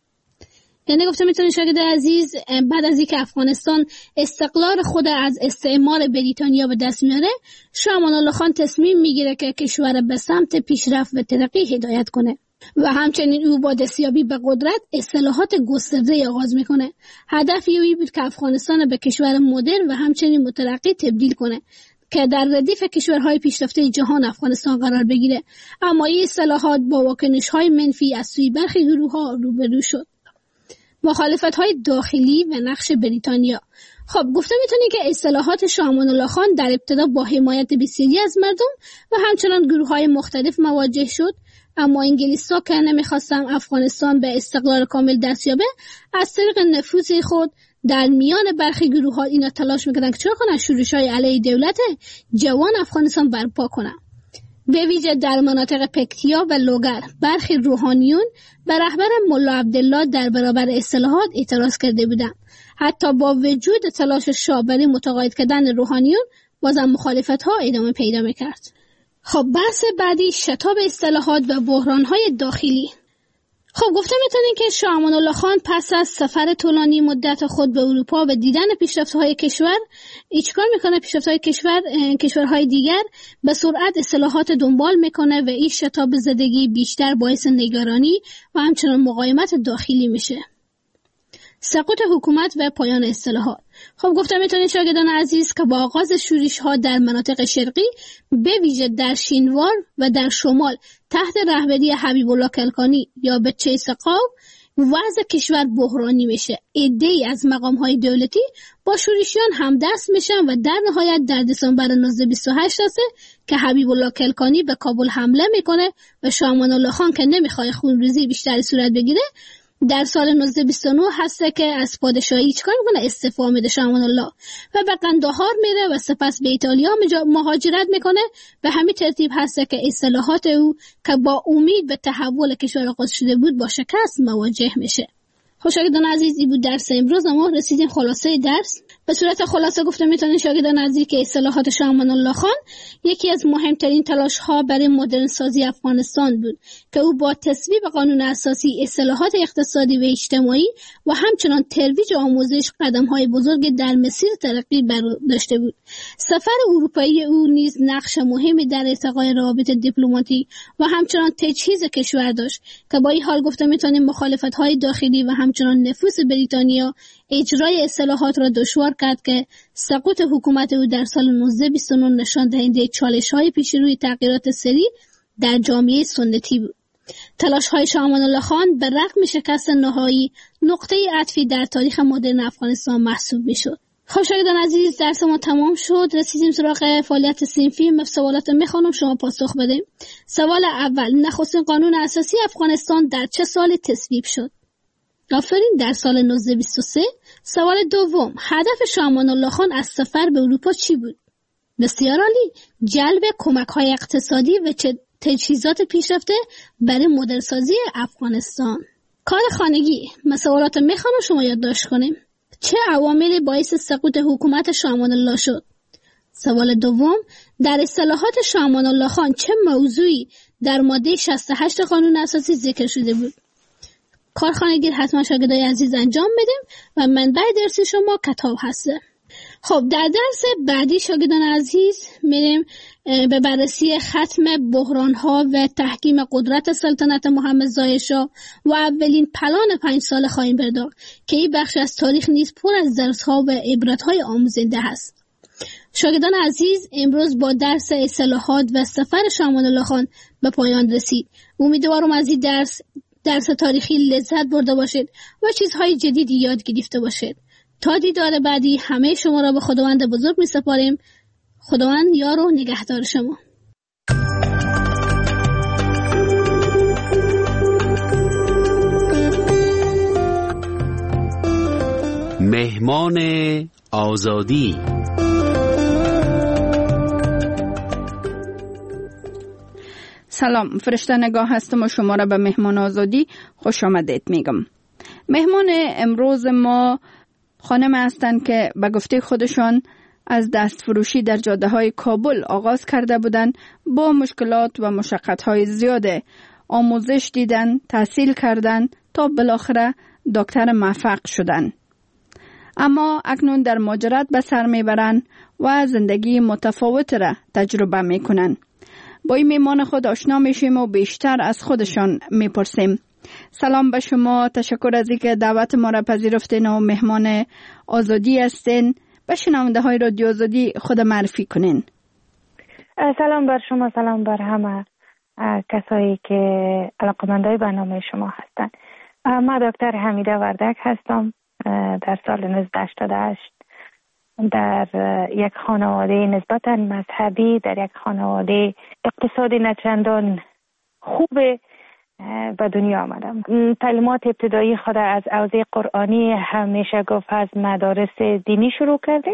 یعنی گفته می‌تونیم شاگرد عزیز، بعد از اینکه افغانستان استقلال خود از استعمار بریتانیا به دست میاره، شاه امان الله خان تصمیم میگیره که کشور به سمت پیشرفت و ترقی هدایت کنه و همچنین او با دستیابی به قدرت اصلاحات گسترده آغاز میکنه. هدف او بود که افغانستان به کشور مدرن و همچنین مترقی تبدیل کنه که در ردیف کشورهای پیشرفته جهان افغانستان قرار بگیره. اما این اصلاحات با واکنش‌های منفی از سوی برخی گروه‌ها روبرو شد. مخالفت‌های داخلی و نقش بریتانیا. خب گفته میتونی که اصلاحات شاه امان الله خان در ابتدا با حمایت بسیاری از مردم و همچنان گروه‌های مختلف مواجه شد، اما انگلیس‌ها که نمیخواستن افغانستان به استقلال کامل دست یابه، از طریق نفوذ خود در میان برخی گروه‌ها اینا تلاش میکردن که چرا کنن شورش‌های علیه دولت جوان افغانستان برپا کنن به ویژه در مناطق پکتیا و لوگر برخی روحانیون به رهبر ملا عبدالله در برابر اصلاحات اعتراض کرده بودند. حتی با وجود تلاش شاه برای متقاعد کردن روحانیون بازم مخالفت‌ها ادامه پیدا می‌کرد. خب بحث بعدی شتاب اصلاحات و بحران‌های داخلی. خب گفته میتونیم که شاه امان الله خان پس از سفر طولانی مدت خود به اروپا و دیدن پیشرفت‌های کشور چیکار میکنه؟ پیشرفت‌های کشورهای دیگر به سرعت اصلاحات دنبال میکنه و این شتاب زدگی بیشتر باعث نگرانی و همچنان مقاومت داخلی میشه. سقوط حکومت و پایان اصلاحات. خب گفتم میتونید شاگردان عزیز که با آغاز شورش‌ها در مناطق شرقی به ویژه در شینوار و در شمال تحت رهبری حبیب الله کلکانی یا بچه سقاو وضع کشور بحرانی میشه. عده‌ای از مقام‌های دولتی با شورشیان همدست میشن و در نهایت در دسامبر 1928 است که حبیب الله کلکانی به کابل حمله میکنه و شاه امان الله خان که نمیخواد خونریزی بیشتری صورت بگیره در سال 1929 هسته که از پادشاهی چیکار میکنه؟ استعفا میده شاه امان الله و به قندهار میره و سپس به ایتالیا مهاجرت میکنه. به همین ترتیب هسته که اصلاحات او که با امید به تحول کشور آغاز شده بود با شکست مواجه میشه. شاگردان عزیزی بود درس امروز. ما رسیدیم خلاصه درس. به صورت خلاصه گفته میتونین شاگردان عزیز که اصلاحات شاه امان الله خان یکی از مهمترین تلاش ها برای مدرن سازی افغانستان بود که او با تصویب قانون اساسی، اصلاحات اقتصادی و اجتماعی و همچنان ترویج آموزش قدم های بزرگ در مسیر ترقی برداشته بود. سفر اروپایی او نیز نقش مهمی در ارتقای روابط دیپلماتیک و همچنان تجهیز کشور داشت که با این حال گفته میتونیم مخالفت های داخلی و همچنان نفوذ بریتانیا اجرای اصلاحات را دشوار کرد که سقوط حکومت او در سال 1929 نشان دهنده چالش‌های پیش روی تغییرات سریع در جامعه سنتی بود. تلاش‌های شاه امان الله خان به رغم شکست نهایی نقطه عطفی در تاریخ مدرن افغانستان محسوب می‌شد. خب شاگردان عزیز درس ما تمام شد. رسیدیم سراغ فعالیت صنفی. سوالات میخوانم شما پاسخ بدیم. سوال اول: نخستین قانون اساسی افغانستان در چه سالی تصویب شد؟ آفرین، در سال 1923. سوال دوم: هدف شاه امان الله خان از سفر به اروپا چی بود؟ بسیار عالی، جلب کمک‌های اقتصادی و تجهیزات پیشرفته برای مدرنسازی افغانستان. کار خانگی. سوالات میخوانم شما یادداشت کنیم. چه عواملی باعث سقوط حکومت شاه امان الله شد؟ سوال دوم: در اصلاحات شاه امان الله خان چه موضوعی در ماده 68 قانون اساسی ذکر شده بود؟ کارخانگی حتما شاگردای عزیز انجام بدیم و منبع درسی شما کتاب هسته. خب در درس بعدی شاگردان عزیز میریم به بررسی ختم بحران‌ها و تحکیم قدرت سلطنت محمد ظاهر شاه و اولین پلان 5 سال خواهیم پرداخت که این بخش از تاریخ نیز پر از درس‌ها و عبرت‌های آموزنده است. شاگردان عزیز امروز با درس اصلاحات و سفر شاه امان الله خان به پایان رسید. امیدوارم از این درس تاریخی لذت برده باشید و چیزهای جدیدی یاد گرفته باشید. تا دیدار بعدی همه شما را به خداوند بزرگ می سپاریم. خداوند یار و نگهدار شما. مهمان آزادی. سلام، فرشته نگاه هستم و شما را به مهمان آزادی خوش آمدید میگم. مهمان امروز ما خانم هستند که به گفته خودشان از دستفروشی در جاده های کابل آغاز کرده بودند. با مشکلات و مشقت های زیاده آموزش دیدن، تحصیل کردن تا بالاخره دکتر موفق شدن. اما اکنون در مهاجرت به سر میبرند و زندگی متفاوت را تجربه میکنن. با این میمان خود آشنا میشیم و بیشتر از خودشان میپرسیم. سلام به شما، تشکر از اینکه دعوت ما را پذیرفتین و مهمان آزادی هستین. به شنونده های رادیو آزادی خود معرفی کنین. سلام بر شما، سلام بر همه کسایی که علاقه‌مندای برنامه شما هستن. من دکتر حمیده وردک هستم. در سال 1988 در یک خانواده نسبتاً مذهبی، در یک خانواده اقتصادی نچندان خوب به دنیا آمدم. تعلیمات ابتدایی خود از حوزه قرآنی همیشه گفت از مدارس دینی شروع کردیم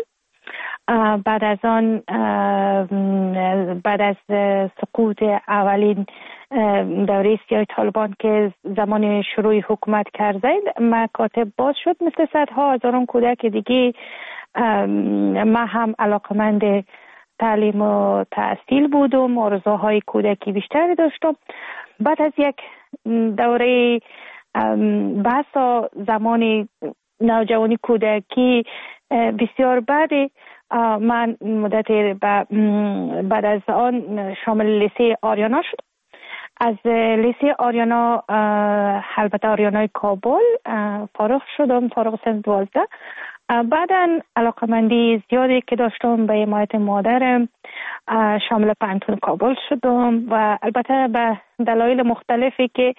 بعد از آن بعد از سقوط اولین دوره سیاه طالبان که زمان شروع حکومت کرده مکاتب باز شد مثل صدها هزاران کودک دیگه. ما هم علاقمند تعلیم و تحصیل بودم، آرزوهای کودکی بیشتری داشتم. بعد از یک دوره بحث زمان نوجوانی کودکی بسیار بعد من مدت بعد از آن شامل لیسه آریانا شد. از لیسه آریانا البته آریانای کابل فارغ شدم، فارغ سن 12. بعداً علاقمندی زیادی که داشتم به حمایت مادرم شامل پانتون کابل شدم و البته به دلایل مختلفی که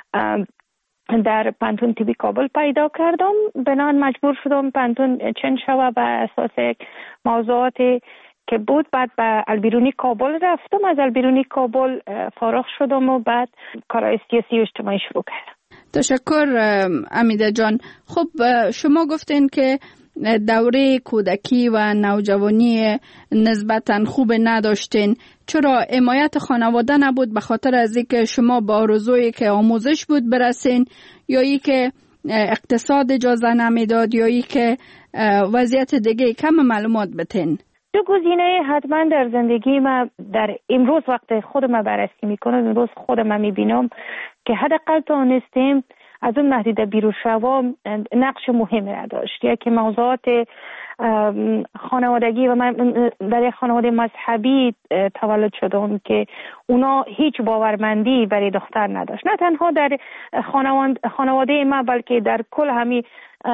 در پانتون تیبی کابل پیدا کردم بنان مجبور شدم پانتون چنج شوه به اساس موضوعاتی که بود. بعد به البیرونی کابل رفتم، از البیرونی کابل فارغ شدم و بعد کارهای سیاسی و اجتماعی شروع کردم. تشکر امیده جان. خب شما گفتین که دوره کودکی و نوجوانی نسبتاً خوب نداشتین. چرا حمایت خانواده نبود؟ به خاطر از اینکه شما با آرزویی که آموزش بود برسین، یا ای که اقتصاد اجازه نمیداد، یا ای که وضعیت دیگه؟ کم معلومات بتین. دو گزینه حتما در زندگی ما در امروز وقت خودم بررسی میکنم، امروز خودم میبینم که حداقل تونستیم از اون محدوده بیرون شوم نقش مهمی نداشت. یکی موضوعات خانوادگی و من در یک خانواده مذهبی تولد شدم که اونا هیچ باورمندی برای دختر نداشت، نه تنها در خانواده ما بلکه در کل همین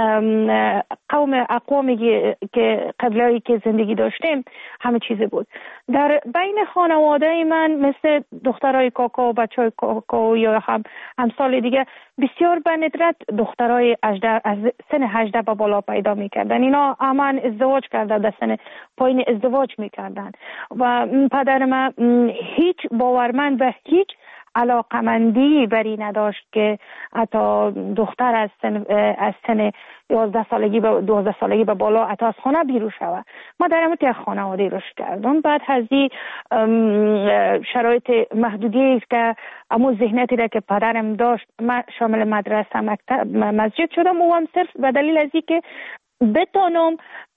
اقوامی که قبلایی که زندگی داشتیم همه چیز بود. در بین خانواده من مثل دخترای کاکا و بچهای کاکا یا همسال دیگه بسیار به ندرت دخترای از سن 18 به بالا پیدا میکردن. اینا همان ازدواج کردن، در سن پایین ازدواج میکردن و پدر من هیچ باورمند و هیچ علاقمندی بری نداشت که حتی دختر از سن 11 سالگی به 12 سالگی به بالا حتی از خانه بیرون شود. ما در همون یک خانواده رشد کردم. بعد از این شرایط محدودی است که امو ذهنیتی را که پدرم داشت، من شامل مدرسه مکتب مسجد شدم و هم صرف به دلیل از اینکه بتونم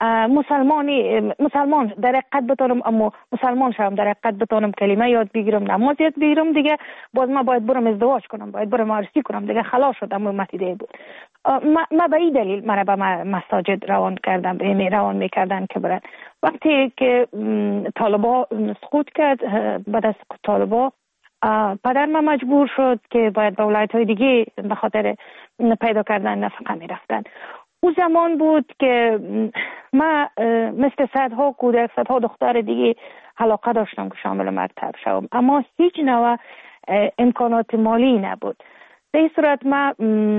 مسلمان در حقیقت بتونم، اما مسلمان شدم در حقیقت بتونم کلمه یاد بگیرم، نماز یاد بگیرم، دیگه باز ما باید برم ازدواج کنم، باید برم عروسی کنم، دیگه خلاص شدم. متیده بود. ما به این دلیل من به مساجد روان میکردن که برن. وقتی که طالبا سقوط کرد، بعد از طالبا پدر من مجبور شد که باید به ولایت‌های دیگه به خاطر پیدا کردن نفقه میرفتن. او زمان بود که من مثل صدها کودک، صدها دختر دیگه علاقه داشتم که شامل مکتب شوم، اما هیچ نوع امکانات مالی نبود. به این صورت من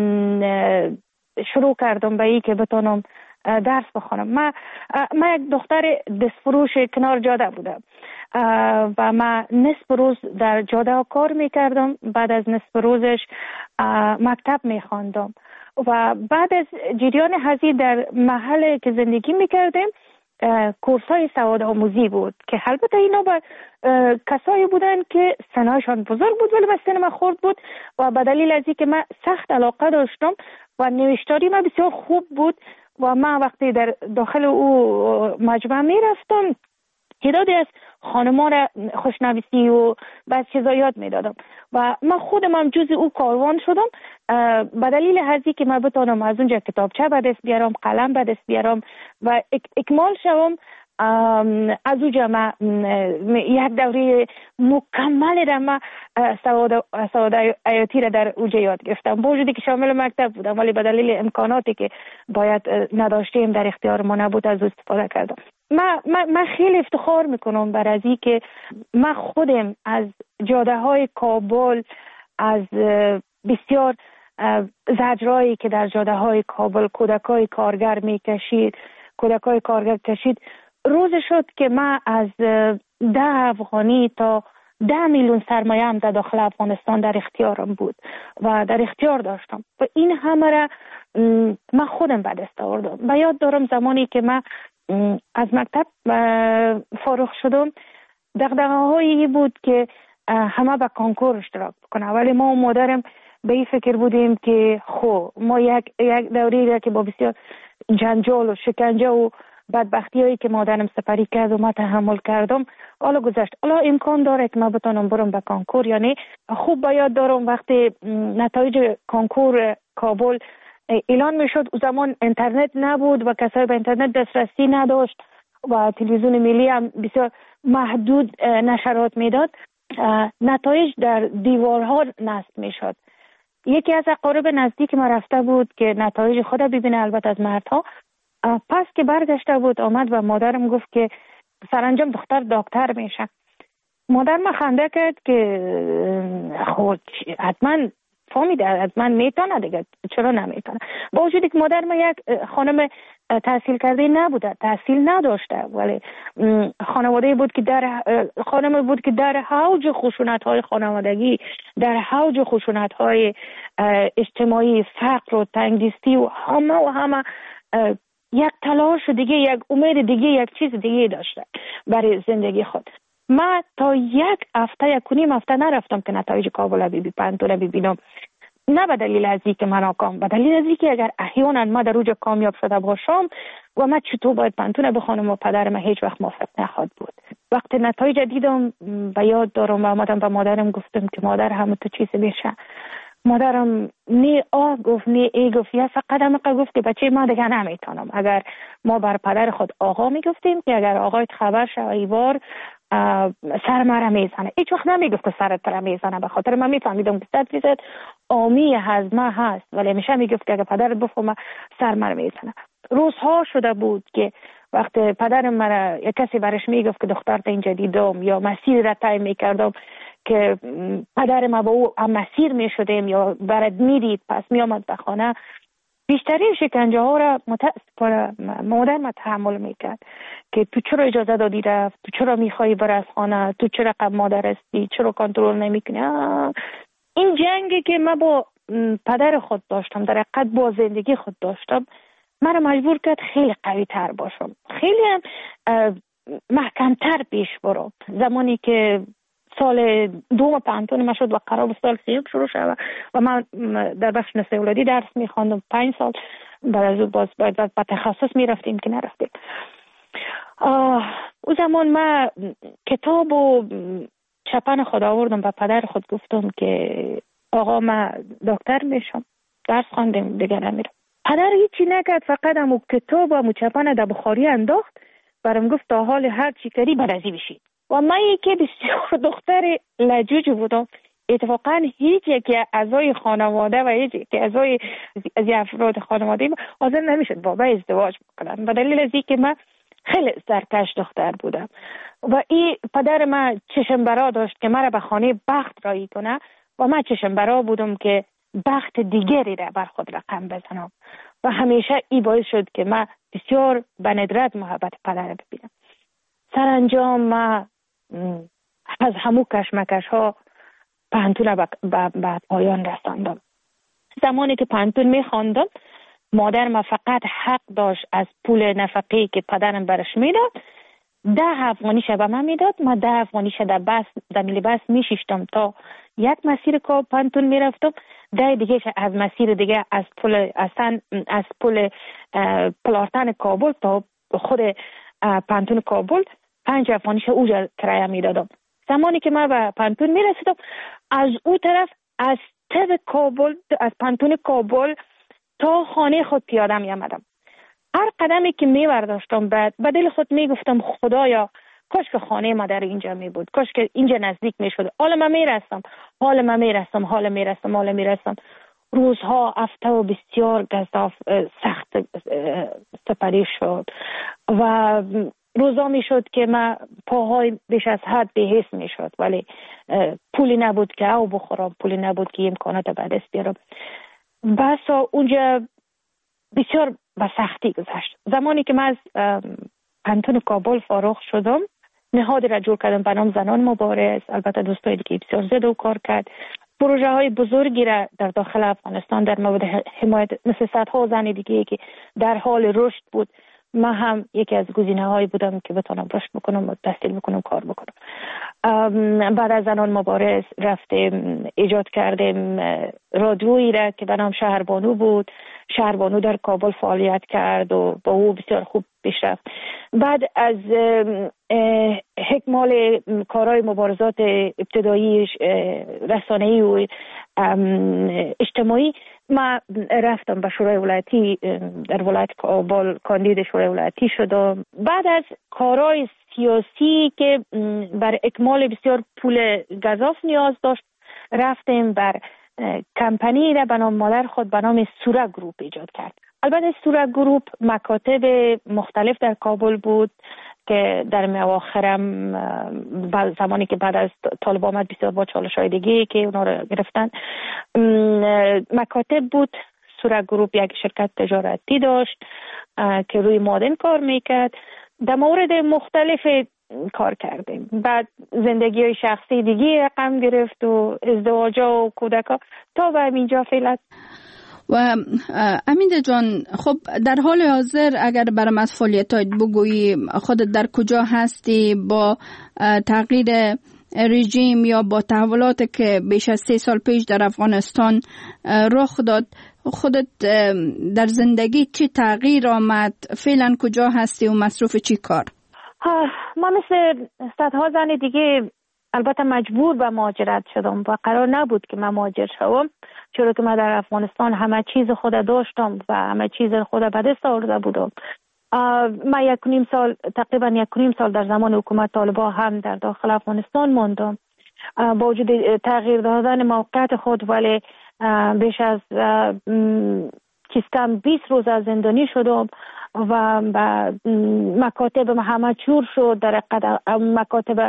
شروع کردم به این که بتونم درس بخونم. من یک دختر دستفروش کنار جاده بودم و من نصف روز در جاده کار میکردم، بعد از نصف روزش مکتب میخواندم و بعد از جریان هزی در محل که زندگی میکردیم کورسای سواد آموزی بود که البته اینا با کسایی بودن که سنهایشان بزرگ بود ولی سن من خرد بود و به دلیل از اینکه من سخت علاقه داشتم و نوشتاری من بسیار خوب بود و من وقتی در داخل او مجمع میرفتم تعدادی از خانمان را خوشنویسی و بعض چیزا یاد میدادم و من خودم هم جز او کاروان شدم به دلیل هزی که من بتونم از اونجا کتابچه به دست بیارم، قلم به دست بیارم و اکمال شوم. از اونجا من یک دوره مکمل را من سواد حیاتی را در اونجا یاد گرفتم، با وجودی که شامل مکتب بودم ولی به دلیل امکاناتی که باید نداشتیم در اختیار ما نبود از استفاده کردم. من خیلی افتخار میکنم بر از این که من خودم از جاده های کابل، از بسیار زجرایی که در جاده های کابل کودکای کارگر میکشید، کودکای کارگر کشید، روز شد که من از 10 افغانی تا 10 میلیون سرمایه هم در داخل افغانستان در اختیارم بود و در اختیار داشتم و این همه را من خودم به دست آوردم. و یاد دارم زمانی که من از مکتب فارغ شدم دغدغه‌هایی بود که همه به کنکور اشتراک بکنه، ولی ما و مادرم به این فکر بودیم که ما یک دوری را که با بسیار جنجال و شکنجه و بدبختی هایی که مادرم سپری کرد و ما تحمل کردم حالا گذشت. حالا امکان داره که ما بتونم برم به کنکور، یعنی خوب به یاد دارم وقتی نتایج کنکور کابل اعلان میشد، او زمان اینترنت نبود و کسایی به اینترنت دسترسی نداشت و تلویزیون ملی هم بسیار محدود نشرات میداد. نتایج در دیوارها نصب میشد. یکی از اقارب نزدیک ما رفته بود که نتایج خود ببینه، البته از مردها. پس که برگشته بود آمد و مادرم گفت که سرانجام دختر دکتر میشه. مادر ما خنده کرد که خود حتما فهمیده، حتما میتونه دیگه، چرا نمیتونه؟ با وجودی که مادر ما یک خانم تحصیل کرده نبوده، تحصیل نداشته، ولی خانواده بود که خانم بود که در حوج خشونت‌های خانوادگی، در حوج خشونت‌های اجتماعی، فقر و تنگدستی و همه یک تلاش دیگه، یک امید دیگه، یک چیز دیگه داشته برای زندگی خود. من تا یک و نیم هفته نرفتم که نتایج کابل پنتون ببینم، نه به دلیل از اینکه من ناکام، به دلیل از اینکه اگر احیانا ما در اوج کامیاب شده باشم و من چطور باید پنتون بخونم و پدر من هیچ وقت موافق نخواهد بود. وقتی نتایج دیدم به یاد دارم و آمدم به مادرم گفتم که مادر همه تو چیز میشه. مادرم نه گفت نه ای گفت، یا فقط همه گفت که بچه ما دیگه نمیتونم. اگر ما بر پدر خود آقا میگفتیم که اگر آقایت خبر شه ایوار سر مرا میزنه، هیچ وقت نمیگفت که سرت را میزنه، به خاطر من میفهمیدم که 100% آمی هضمه هست، ولی همیشه میگفت که اگر پدرت بفهمه سر مرا میزنه. روزها شده بود که وقتی پدرم مرا یک کسی برش میگفت که دخترت اینجا دیدم یا مسیر را طی میکردم که پدر ما با او مسیر میشدیم یا برد میدید پس میامد به خانه، بیشترین شکنجه ها را مادر ما تحمل میکرد که تو چرا اجازه دادی رفت، تو چرا میخوایی بر از خانه، تو چرا قبل مادر هستی، چرا کنترل نمیکنی. این جنگی که من با پدر خود داشتم، در حقیقت با زندگی خود داشتم، مرا مجبور کرد خیلی قوی تر باشم، خیلی هم محکمتر پیش برم. زمانی که سال دوم پنتون ما شد و قرار بود سال سیوم شروع شد و من در بخش نسل اولادی درس میخواندم 5 سال، بعد از اون باز باید به تخصص میرفتیم که نرفتیم. او زمان من کتاب و چپن خود آوردم و پدر خود گفتم که آقا من دکتر میشم، درس خواندم دیگه نمیرم. پدر هیچی نکرد، فقط همون کتاب و چپن در بخاری انداخت، برام گفت تا حال هر چی کردی برازی بشید. و من یکی بسیار دختر لجوج بودم، اتفاقا هیچ یکی اعضای خانواده و هیچ یکی اعضای از افراد خانواده حاضر نمیشد با من ازدواج بکنن، به دلیل از اینکه من خیلی سرکش دختر بودم و این پدر من چشم برا داشت که مرا به خانه بخت رایی کنه و من چشم برا بودم که بخت دیگری را بر خود رقم بزنم و همیشه این باعث شد که من بسیار به ندرت محبت پدر را ببینم. سرانجام من از همو کشمکش ها پنتون به پایان رساندم. زمانی که پنتون میخواندم مادر ما فقط حق داشت از پول نفقه که پدرم برش میداد 10 افغانیش به من میداد، ما 10 افغانیش در ملی بس میشیشتم تا یک مسیر که پنتون میرفتم، 10 دیگه از مسیر دیگه از پل پلارتن کابل تا خود پنتون کابل 5 افغانیش اوجا کرایه میدادم. زمانی که من به پنتون میرسیدم از او طرف از کابل، از پنتون کابل تا خانه خود پیاده می آمدم. هر قدمی که می برداشتم به دل خود می گفتم خدایا کاش که خانه ما در اینجا می بود، کاش که اینجا نزدیک می شد. حالا من می رسم. روزها هفته و بسیار گزاف سخت سپری شد و روزا می شد که من پاهای بیش از حد بهیس می شد، ولی پولی نبود که او بخورم، پولی نبود که امکانات به دست بیارم. بسا اونجا بسیار به سختی گذشت. زمانی که من از پنتون کابل فارغ شدم نهادی را جور کردم به نام زنان مبارز، البته دوستایی که بسیار زیاد و کار کرد. پروژه های بزرگی را در داخل افغانستان در مورد حمایت مثل صدها زن دیگه که در حال رشد بود من هم یکی از گزینه‌هایی بودم که بتونم رشد بکنم و تحصیل بکنم، کار بکنم. بعد از زنان مبارز رفتیم ایجاد کردیم رادیویی را که به نام شهربانو بود. شهربانو در کابل فعالیت کرد و با او بسیار خوب پیش رفت. بعد از حکمال کارهای مبارزات ابتدایی رسانه‌ای و اجتماعی، ما رفتم به شورای ولایتی در ولایت کابل کاندید شورای ولایتی شدم. بعد از کارهای سیاسی که بر اکمال بسیار پول گزاف نیاز داشت، رفتیم بر کمپانی را به نام مادر خود به نام سورا گروپ ایجاد کرد. البته سورا گروپ مکاتب مختلف در کابل بود که در اواخرم زمانی که بعد از طالب آمد بسیار با چالش‌های دیگه که اونا رو گرفتن مکاتب بود. سورا گروپ یک شرکت تجارتی داشت که روی مادن کار میکرد. در مورد مختلف کار کردیم. بعد زندگی شخصی دیگه رقم گرفت و ازدواجا و کودکا تا به اینجا فعلا. و امیده جان، خب در حال حاضر اگر برام از فعالیتات بگویی، خودت در کجا هستی با تغییر رژیم یا با تحولات که بیش از 3 سال پیش در افغانستان رخ داد، خودت در زندگی چه تغییر آمد؟ فعلا کجا هستی و مصروف چی کار؟ ما مثل صدها زن دیگه البته مجبور به مهاجرت شدم و قرار نبود که من مهاجر شوم، چرا که من در افغانستان همه چیز خود داشتم و همه چیز خود به دست آورده بودم. من تقریبا 1.5 سال در زمان حکومت طالبان هم در داخل افغانستان ماندم. با وجود تغییر دادن موقعیت خود، ولی بیش از کم 20 روز از زندانی شدم و مکاتب همه چور شد. در مکاتب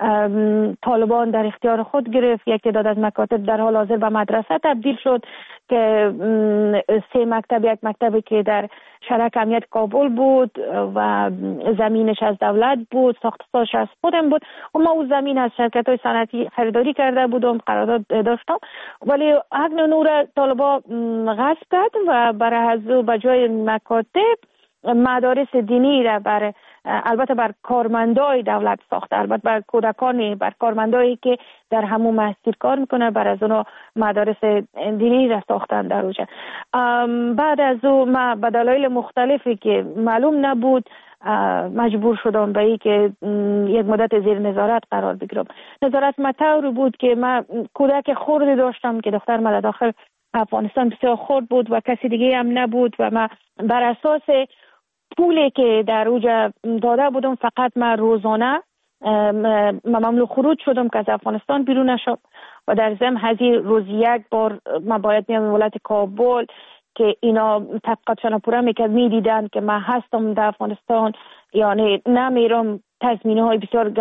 طالبان در اختیار خود گرفت. یک تعداد از مکاتب در حال حاضر به مدرسه تبدیل شد که 3 مکتب، یک مکتبی که در شرک امنیت کابل بود و زمینش از دولت بود، ساختش از خودم بود و ما اون زمین از شرکت‌های صنعتی خریداری کرده بودم، قرارداد داشتم، ولی حق نور طالبان غصب کرد و برای از به جای مکاتب مدارس دینی را البته بر کارمندای دولت ساخته، البته بر کودکانی، بر کارمندایی که در همون مسجد کار میکنه، بر از اونها مدارس دینی را ساختن در اوجه. بعد از اون ما به دلایل مختلفی که معلوم نبود مجبور شدم به این که یک مدت زیر نظارت قرار بگیرم. نظارت مطور بود که من کودک خردی داشتم که دختر من داخل افغانستان بسیار خرد بود و کسی دیگه هم نبود و من بر اساس پولی که در اوجه داده بودم فقط من روزانه مملو خروج شدم که از افغانستان بیرون نشم و در ضمن هزینه روز یک بار من باید میام ولایت کابل که اینا تحقیقاتشان پورا میدیدن که من هستم در افغانستان، یعنی نمیرم. تضمینه های بسیار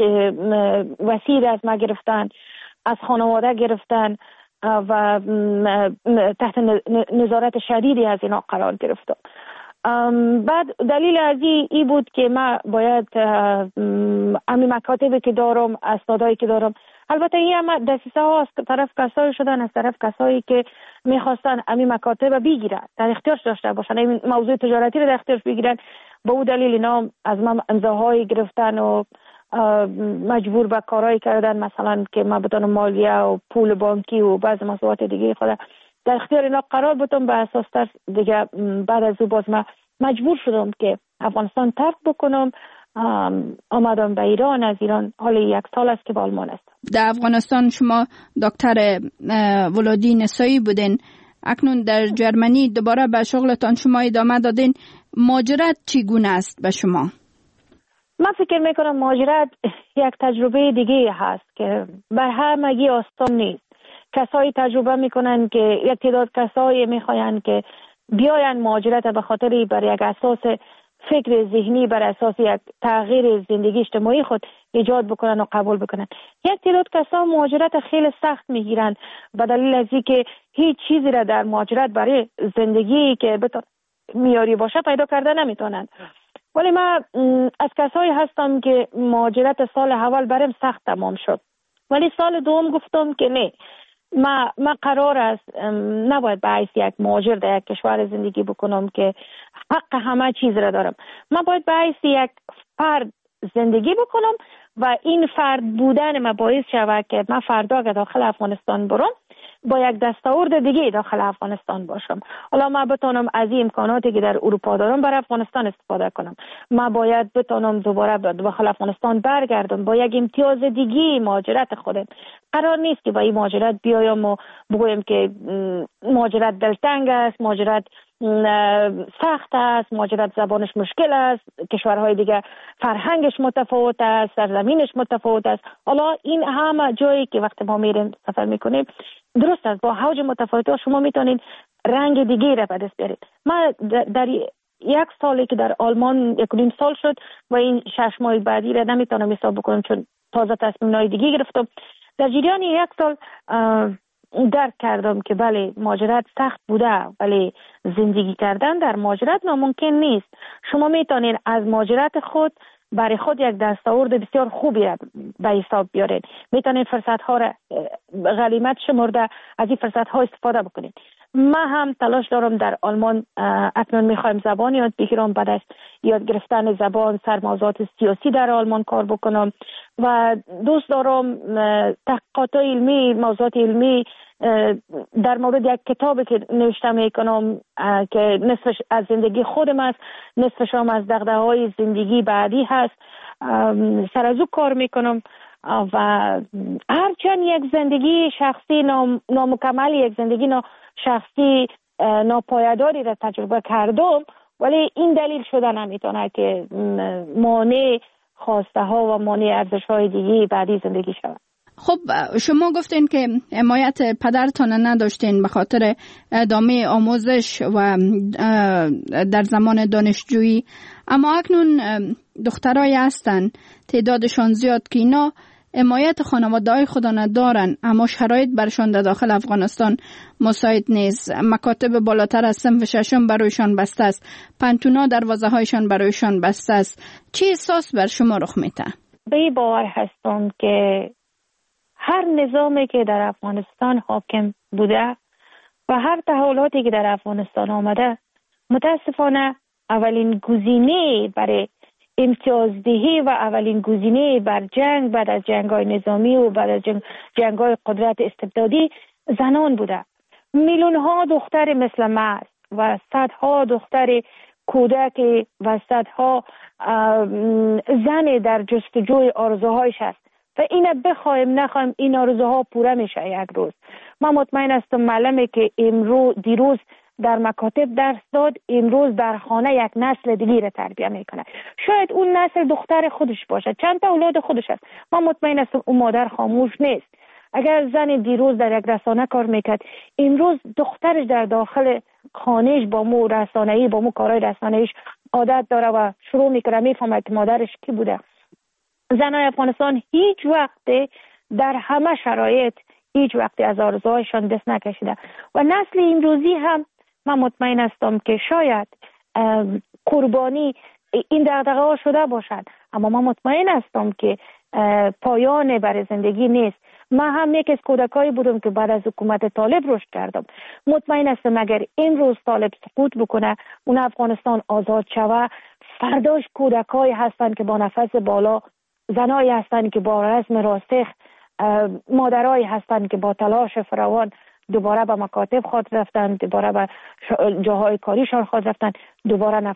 وسیع از ما گرفتن، از خانواده گرفتن و تحت نظارت شدیدی از اینا قرار گرفتم. بعد دلیل از این بود که من باید امی مکاتبی که دارم، اسنادایی که دارم، البته این هم دسیسه ها از طرف کسایی شدن، از طرف کسایی که میخواستن امی مکاتب بگیرن، در اختیارش داشته باشن، این موضوع تجارتی رو در اختیارش بگیرن. با اون دلیل اینا از من امضاهایی گرفتن و مجبور به کارهایی کردن، مثلا که من بتونم مالیه و پول بانکی و بعض مسئولیت دیگه خود در اختیار اینا قرار بدم. به اساس تر دیگه بعد از اون باز من مجبور شدم که افغانستان ترک بکنم. آمدم به ایران. از ایران حال 1 سال است که با آلمان است. در افغانستان شما دکتر ولادی نسایی بودین، اکنون در جرمنی دوباره به شغلتان شما ادامه دادین. مهاجرت چگونه است به شما؟ من فکر میکنم مهاجرت یک تجربه دیگه هست که بر همگی آسان نیست. کسایی تجربه میکنن که یک تعداد کسایی میخواین که بیاین مهاجرت به خاطر بر یک اساس فکر ذهنی، بر اساس یک تغییر زندگی اجتماعی خود ایجاد بکنن و قبول بکنن. یک تعداد کسا مهاجرت خیلی سخت میگیرن به دلیل از اینکه هیچ چیزی را در مهاجرت برای زندگی که میاری باشه پیدا کرده نمیتونن. ولی من از کسایی هستم که مهاجرت سال اول برام سخت تمام شد، ولی سال دوم گفتم که نه، ما قرار است نباید به حیث یک مهاجر در یک کشور زندگی بکنم که حق همه چیز را دارم. من باید به حیث یک فرد زندگی بکنم و این فرد بودن ما باعث شود که من فردا که داخل افغانستان برم با یک دستاورد دیگه داخل افغانستان باشم. حالا من بتونم از این امکاناتی که در اروپا دارم برای افغانستان استفاده کنم. من باید بتونم دوباره داخل افغانستان برگردم با یک امتیاز دیگه مهاجرت خودم. قرار نیست که با این مهاجرت بیایم و بگویم که مهاجرت دلتنگ است، مهاجرت سخت است، مهاجرت زبانش مشکل است، کشورهای دیگه فرهنگش متفاوت است، سرزمینش متفاوت است. حالا این همه جایی که وقتی ما میریم سفر میکنیم درست است، با حوج متفاوت شما میتونید رنگ دیگه را به دست بیارید. من در یک سالی که در آلمان 1.5 سال شد و این 6 ماه بعدی را نمیتونم حساب بکنم چون تازه تصمیم‌های دیگه گرفتم. در جریان 1 سال درک کردم که بله مهاجرت سخت بوده، ولی زندگی کردن در مهاجرت ناممکن نیست. شما میتونید از مهاجرت خود برای خود یک دستاورد بسیار خوبی را به حساب بیارید. میتونید فرصت ها را غنیمت شمرده از این فرصت ها استفاده بکنید. من هم تلاش دارم در آلمان اکنون میخوایم زبان یاد بگیرم، بعد از یاد گرفتن زبان سر موضوعات سیاسی در آلمان کار بکنم و دوست دارم تحقیقات علمی، موضوعات علمی در مورد یک کتابی که نوشته میکنم که نصفش از زندگی خودم است، نصفش هم از دغدغه‌های زندگی بعدی هست، سر از او کار میکنم و هرچند یک زندگی شخصی نامکمل، یک زندگی شخصی ناپایداری را تجربه کردم، ولی این دلیل شده نمیتونه که مانع خواسته ها و مانع ارزش های دیگه بعدی زندگی شود. خب شما گفتین که حمایت پدرتان نداشتین به خاطر ادامه آموزش و در زمان دانشجویی، اما اکنون دخترای هستن تعدادشان زیاد که اینا حمایت خانواده‌های خود ندارن، اما شرایط برشان در داخل افغانستان مساعد نیست. مکاتب بالاتر از صنف 6 برایشان بسته است، پنتونا دروازه‌هایشان برایشان بسته است. چه احساس بر شما رخ میده؟ به این باور هستم که هر نظامی که در افغانستان حاکم بوده و هر تحولاتی که در افغانستان آمده، متاسفانه اولین گزینه برای امتیازدهی و اولین گزینه بر جنگ بعد از جنگ‌های نظامی و بعد از جنگ‌های قدرت استبدادی زنان بوده. میلیون‌ها دختر مثل من و صدها دختر کودک و صدها زن در جستجوی آرزوهایش است و اینه بخوایم نخوایم این آرزوها پوره میشه یک روز. من مطمئن هستم معلمی که دیروز در مکاتب درس داد، امروز در خانه یک نسل دیگه را تربیت میکنه. شاید اون نسل دختر خودش باشه، چند تا اولاد خودش است. من مطمئن هستم اون مادر خاموش نیست. اگر زن دیروز در یک رسانه کار میکرد، امروز دخترش در داخل خانهش با مو رسانه‌ای، با مو کارهای رسانه‌ایش عادت داره و شروع میکنه میفهمه که مادرش کی بوده. زنای افغانستان هیچ وقت در همه شرایط هیچ وقت از آرزوهایشان دست نکشیده و نسل امروزی هم من مطمئن هستم که شاید قربانی این دغدغه‌ها شده باشد، اما من مطمئن هستم که پایان برای زندگی نیست. من هم یک از کودکایی بودم که بعد از حکومت طالب رشد کردم. مطمئن هستم اگر امروز طالب سقوط بکنه، اون افغانستان آزاد شود، فرداش کودکایی هستند که با نفس بالا، زنایی هستند که با رسم راسخ، مادرایی هستند که با تلاش فراوان دوباره به مکاتب خود رفتن، دوباره به جاهای کاریشان خود رفتن، دوباره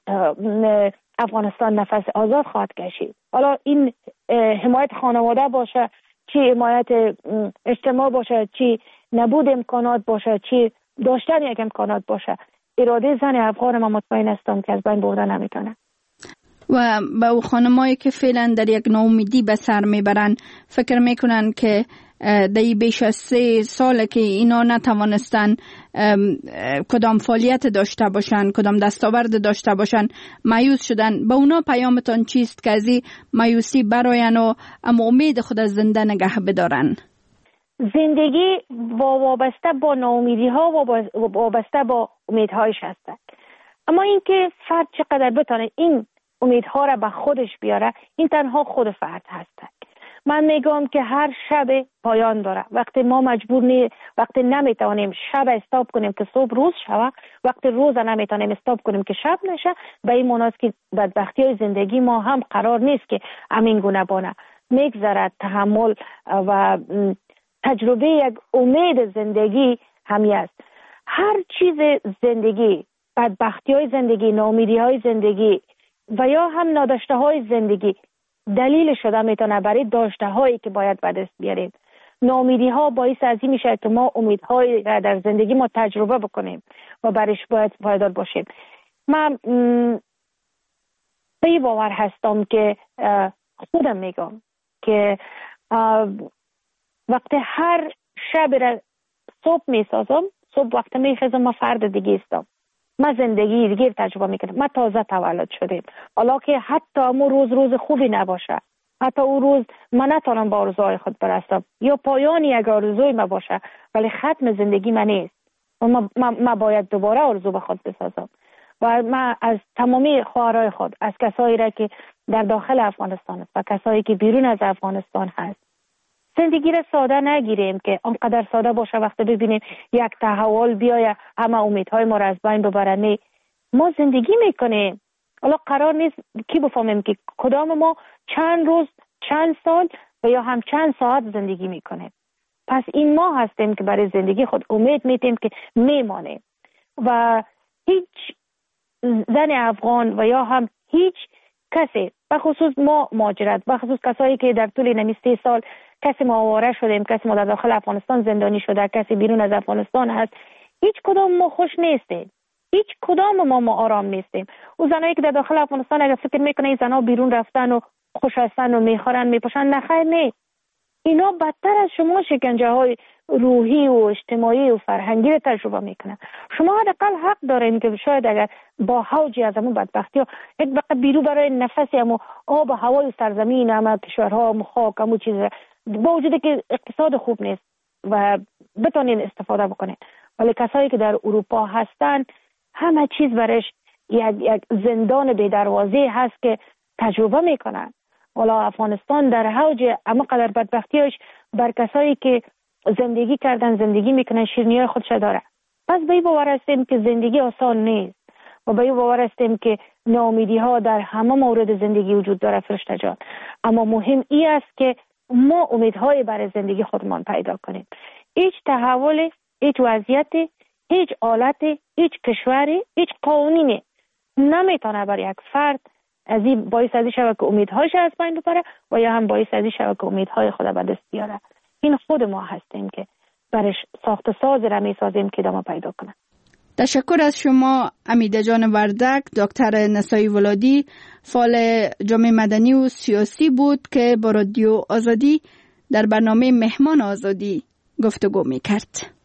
افغانستان نفس آزاد خواهد کشید. حالا این حمایت خانواده باشه، چی حمایت اجتماع باشه، چی نبود امکانات باشه، چی داشتن یک امکانات باشه، اراده زن افغان من مطمئن هستم که از بین برده نمیتونه. و به او خانمایی که فعلا در یک ناامیدی به سر میبرن، فکر میکنن که در بیش از 3 سال که اینا نتوانستن کدام فعالیت داشته باشن، کدام دستاورد داشته باشن، مایوس شدن. به اونا پیامتان چیست که از این مایوسی براین و اما امید خود از زنده نگه بدارن؟ زندگی وابسته با ناامیدی ها و وابسته با امیدهایش هستند، اما اینکه فرد چقدر بتونه این امیدها را به خودش بیاره، این تنها خود فرد هست. من میگم که هر شب پایان داره. وقتی ما وقتی نمیتونیم شب استاپ کنیم که صبح روز شوه، وقتی روز نمیتونیم استاپ کنیم که شب نشه، به این معنی است که بدبختی های زندگی ما هم قرار نیست که همین گونه بانه. میگذرد تحمل و تجربه یک امید زندگی همی است. هر چیز زندگی، بدبختی های زندگی، ناامیدی های زندگی و یا هم ناداشته های زندگی دلیل شده میتونه برای داشته هایی که باید به دست بیاریم. ناامیدی ها باعث از این میشه که ما امیدهای در زندگی ما تجربه بکنیم و برایش باید پایدار باشیم. من به باور هستم که خودم میگم که وقتی هر شب را صبح میسازم، صبح وقتی میخیزم ما فرد دیگه استم، ما زندگی دیگه تجربه میکنم. ما تازه تولد شدیم، حالا که حتی امو روز خوبی نباشه، حتی او روز من نتونم با آرزوهای خود برسم یا پایان یک آرزوی ما باشه، ولی ختم زندگی من نیست و ما باید دوباره آرزو به خود بسازم. و من از تمامی خواهرای خود، از کسایی را که در داخل افغانستان است و کسایی که بیرون از افغانستان هست، زندگی را ساده نگیریم که آنقدر ساده باشه وقتی ببینیم یک تحول بیاید همه امیدهای ما را از بین ببره. ما زندگی میکنیم، حالا قرار نیست کی بفهمیم که کدام ما چند روز، چند سال و یا هم چند ساعت زندگی میکنیم. پس این ما هستیم که برای زندگی خود امید میتیم که میمانیم و هیچ زن افغان و یا هم هیچ کسی، بخصوص ما مهاجرت، بخصوص کسایی که در طول نمی 3 سال کسی ما آواره شدیم، کسی ما در داخل افغانستان زندانی شده، کسی بیرون از افغانستان هست، هیچ کدام ما خوش نیستیم، هیچ کدام ما آرام نیستیم. او زنایی که در داخل افغانستان اگر فکر میکنه این زنا بیرون رفتن و خوش هستن و میخورن میپوشن، نخیر نه، اینا بدتر از شما شکنجه های روحی و اجتماعی و فرهنگی رو تجربه میکنن. شما حداقل حق دارین که شاید اگر با حوجی از همون بدبختی ها یک بقیه بیرو برای نفسی همون آب و هوای سرزمین همون کشورها همون خاک همون چیز با وجوده که اقتصاد خوب نیست و بتونین استفاده بکنین، ولی کسایی که در اروپا هستن همه چیز برش یک زندان بی دروازه هست که تجربه میکنن. والا افغانستان در حوج اما قدر بدبختیش بر کسایی که زندگی کردن، زندگی میکنن، شیرینی‌های خودش داره. پس به این باور هستیم که زندگی آسان نیست و به این باور هستیم که ناامیدی ها در همه مورد زندگی وجود داره فرشته جان، اما مهم این است که ما امیدهای برای زندگی خودمان پیدا کنیم. هیچ تحول، هیچ وضعیت، هیچ حالت، هیچ کشوری، هیچ قانونی نمیتونه برای یک فرد از این باعث ازی شود که امیدهاش از بین ببره و یا هم باعث ازی شود که امیدهای خود به دست بیاره. این خود ما هستیم که برش ساخت ساز را میسازیم که ادامه پیدا کنه. تشکر از شما امیده جان وردک. دکتر نسایی ولادی فعال جامعه مدنی و سیاسی بود که با رادیو آزادی در برنامه مهمان آزادی گفتگو میکرد.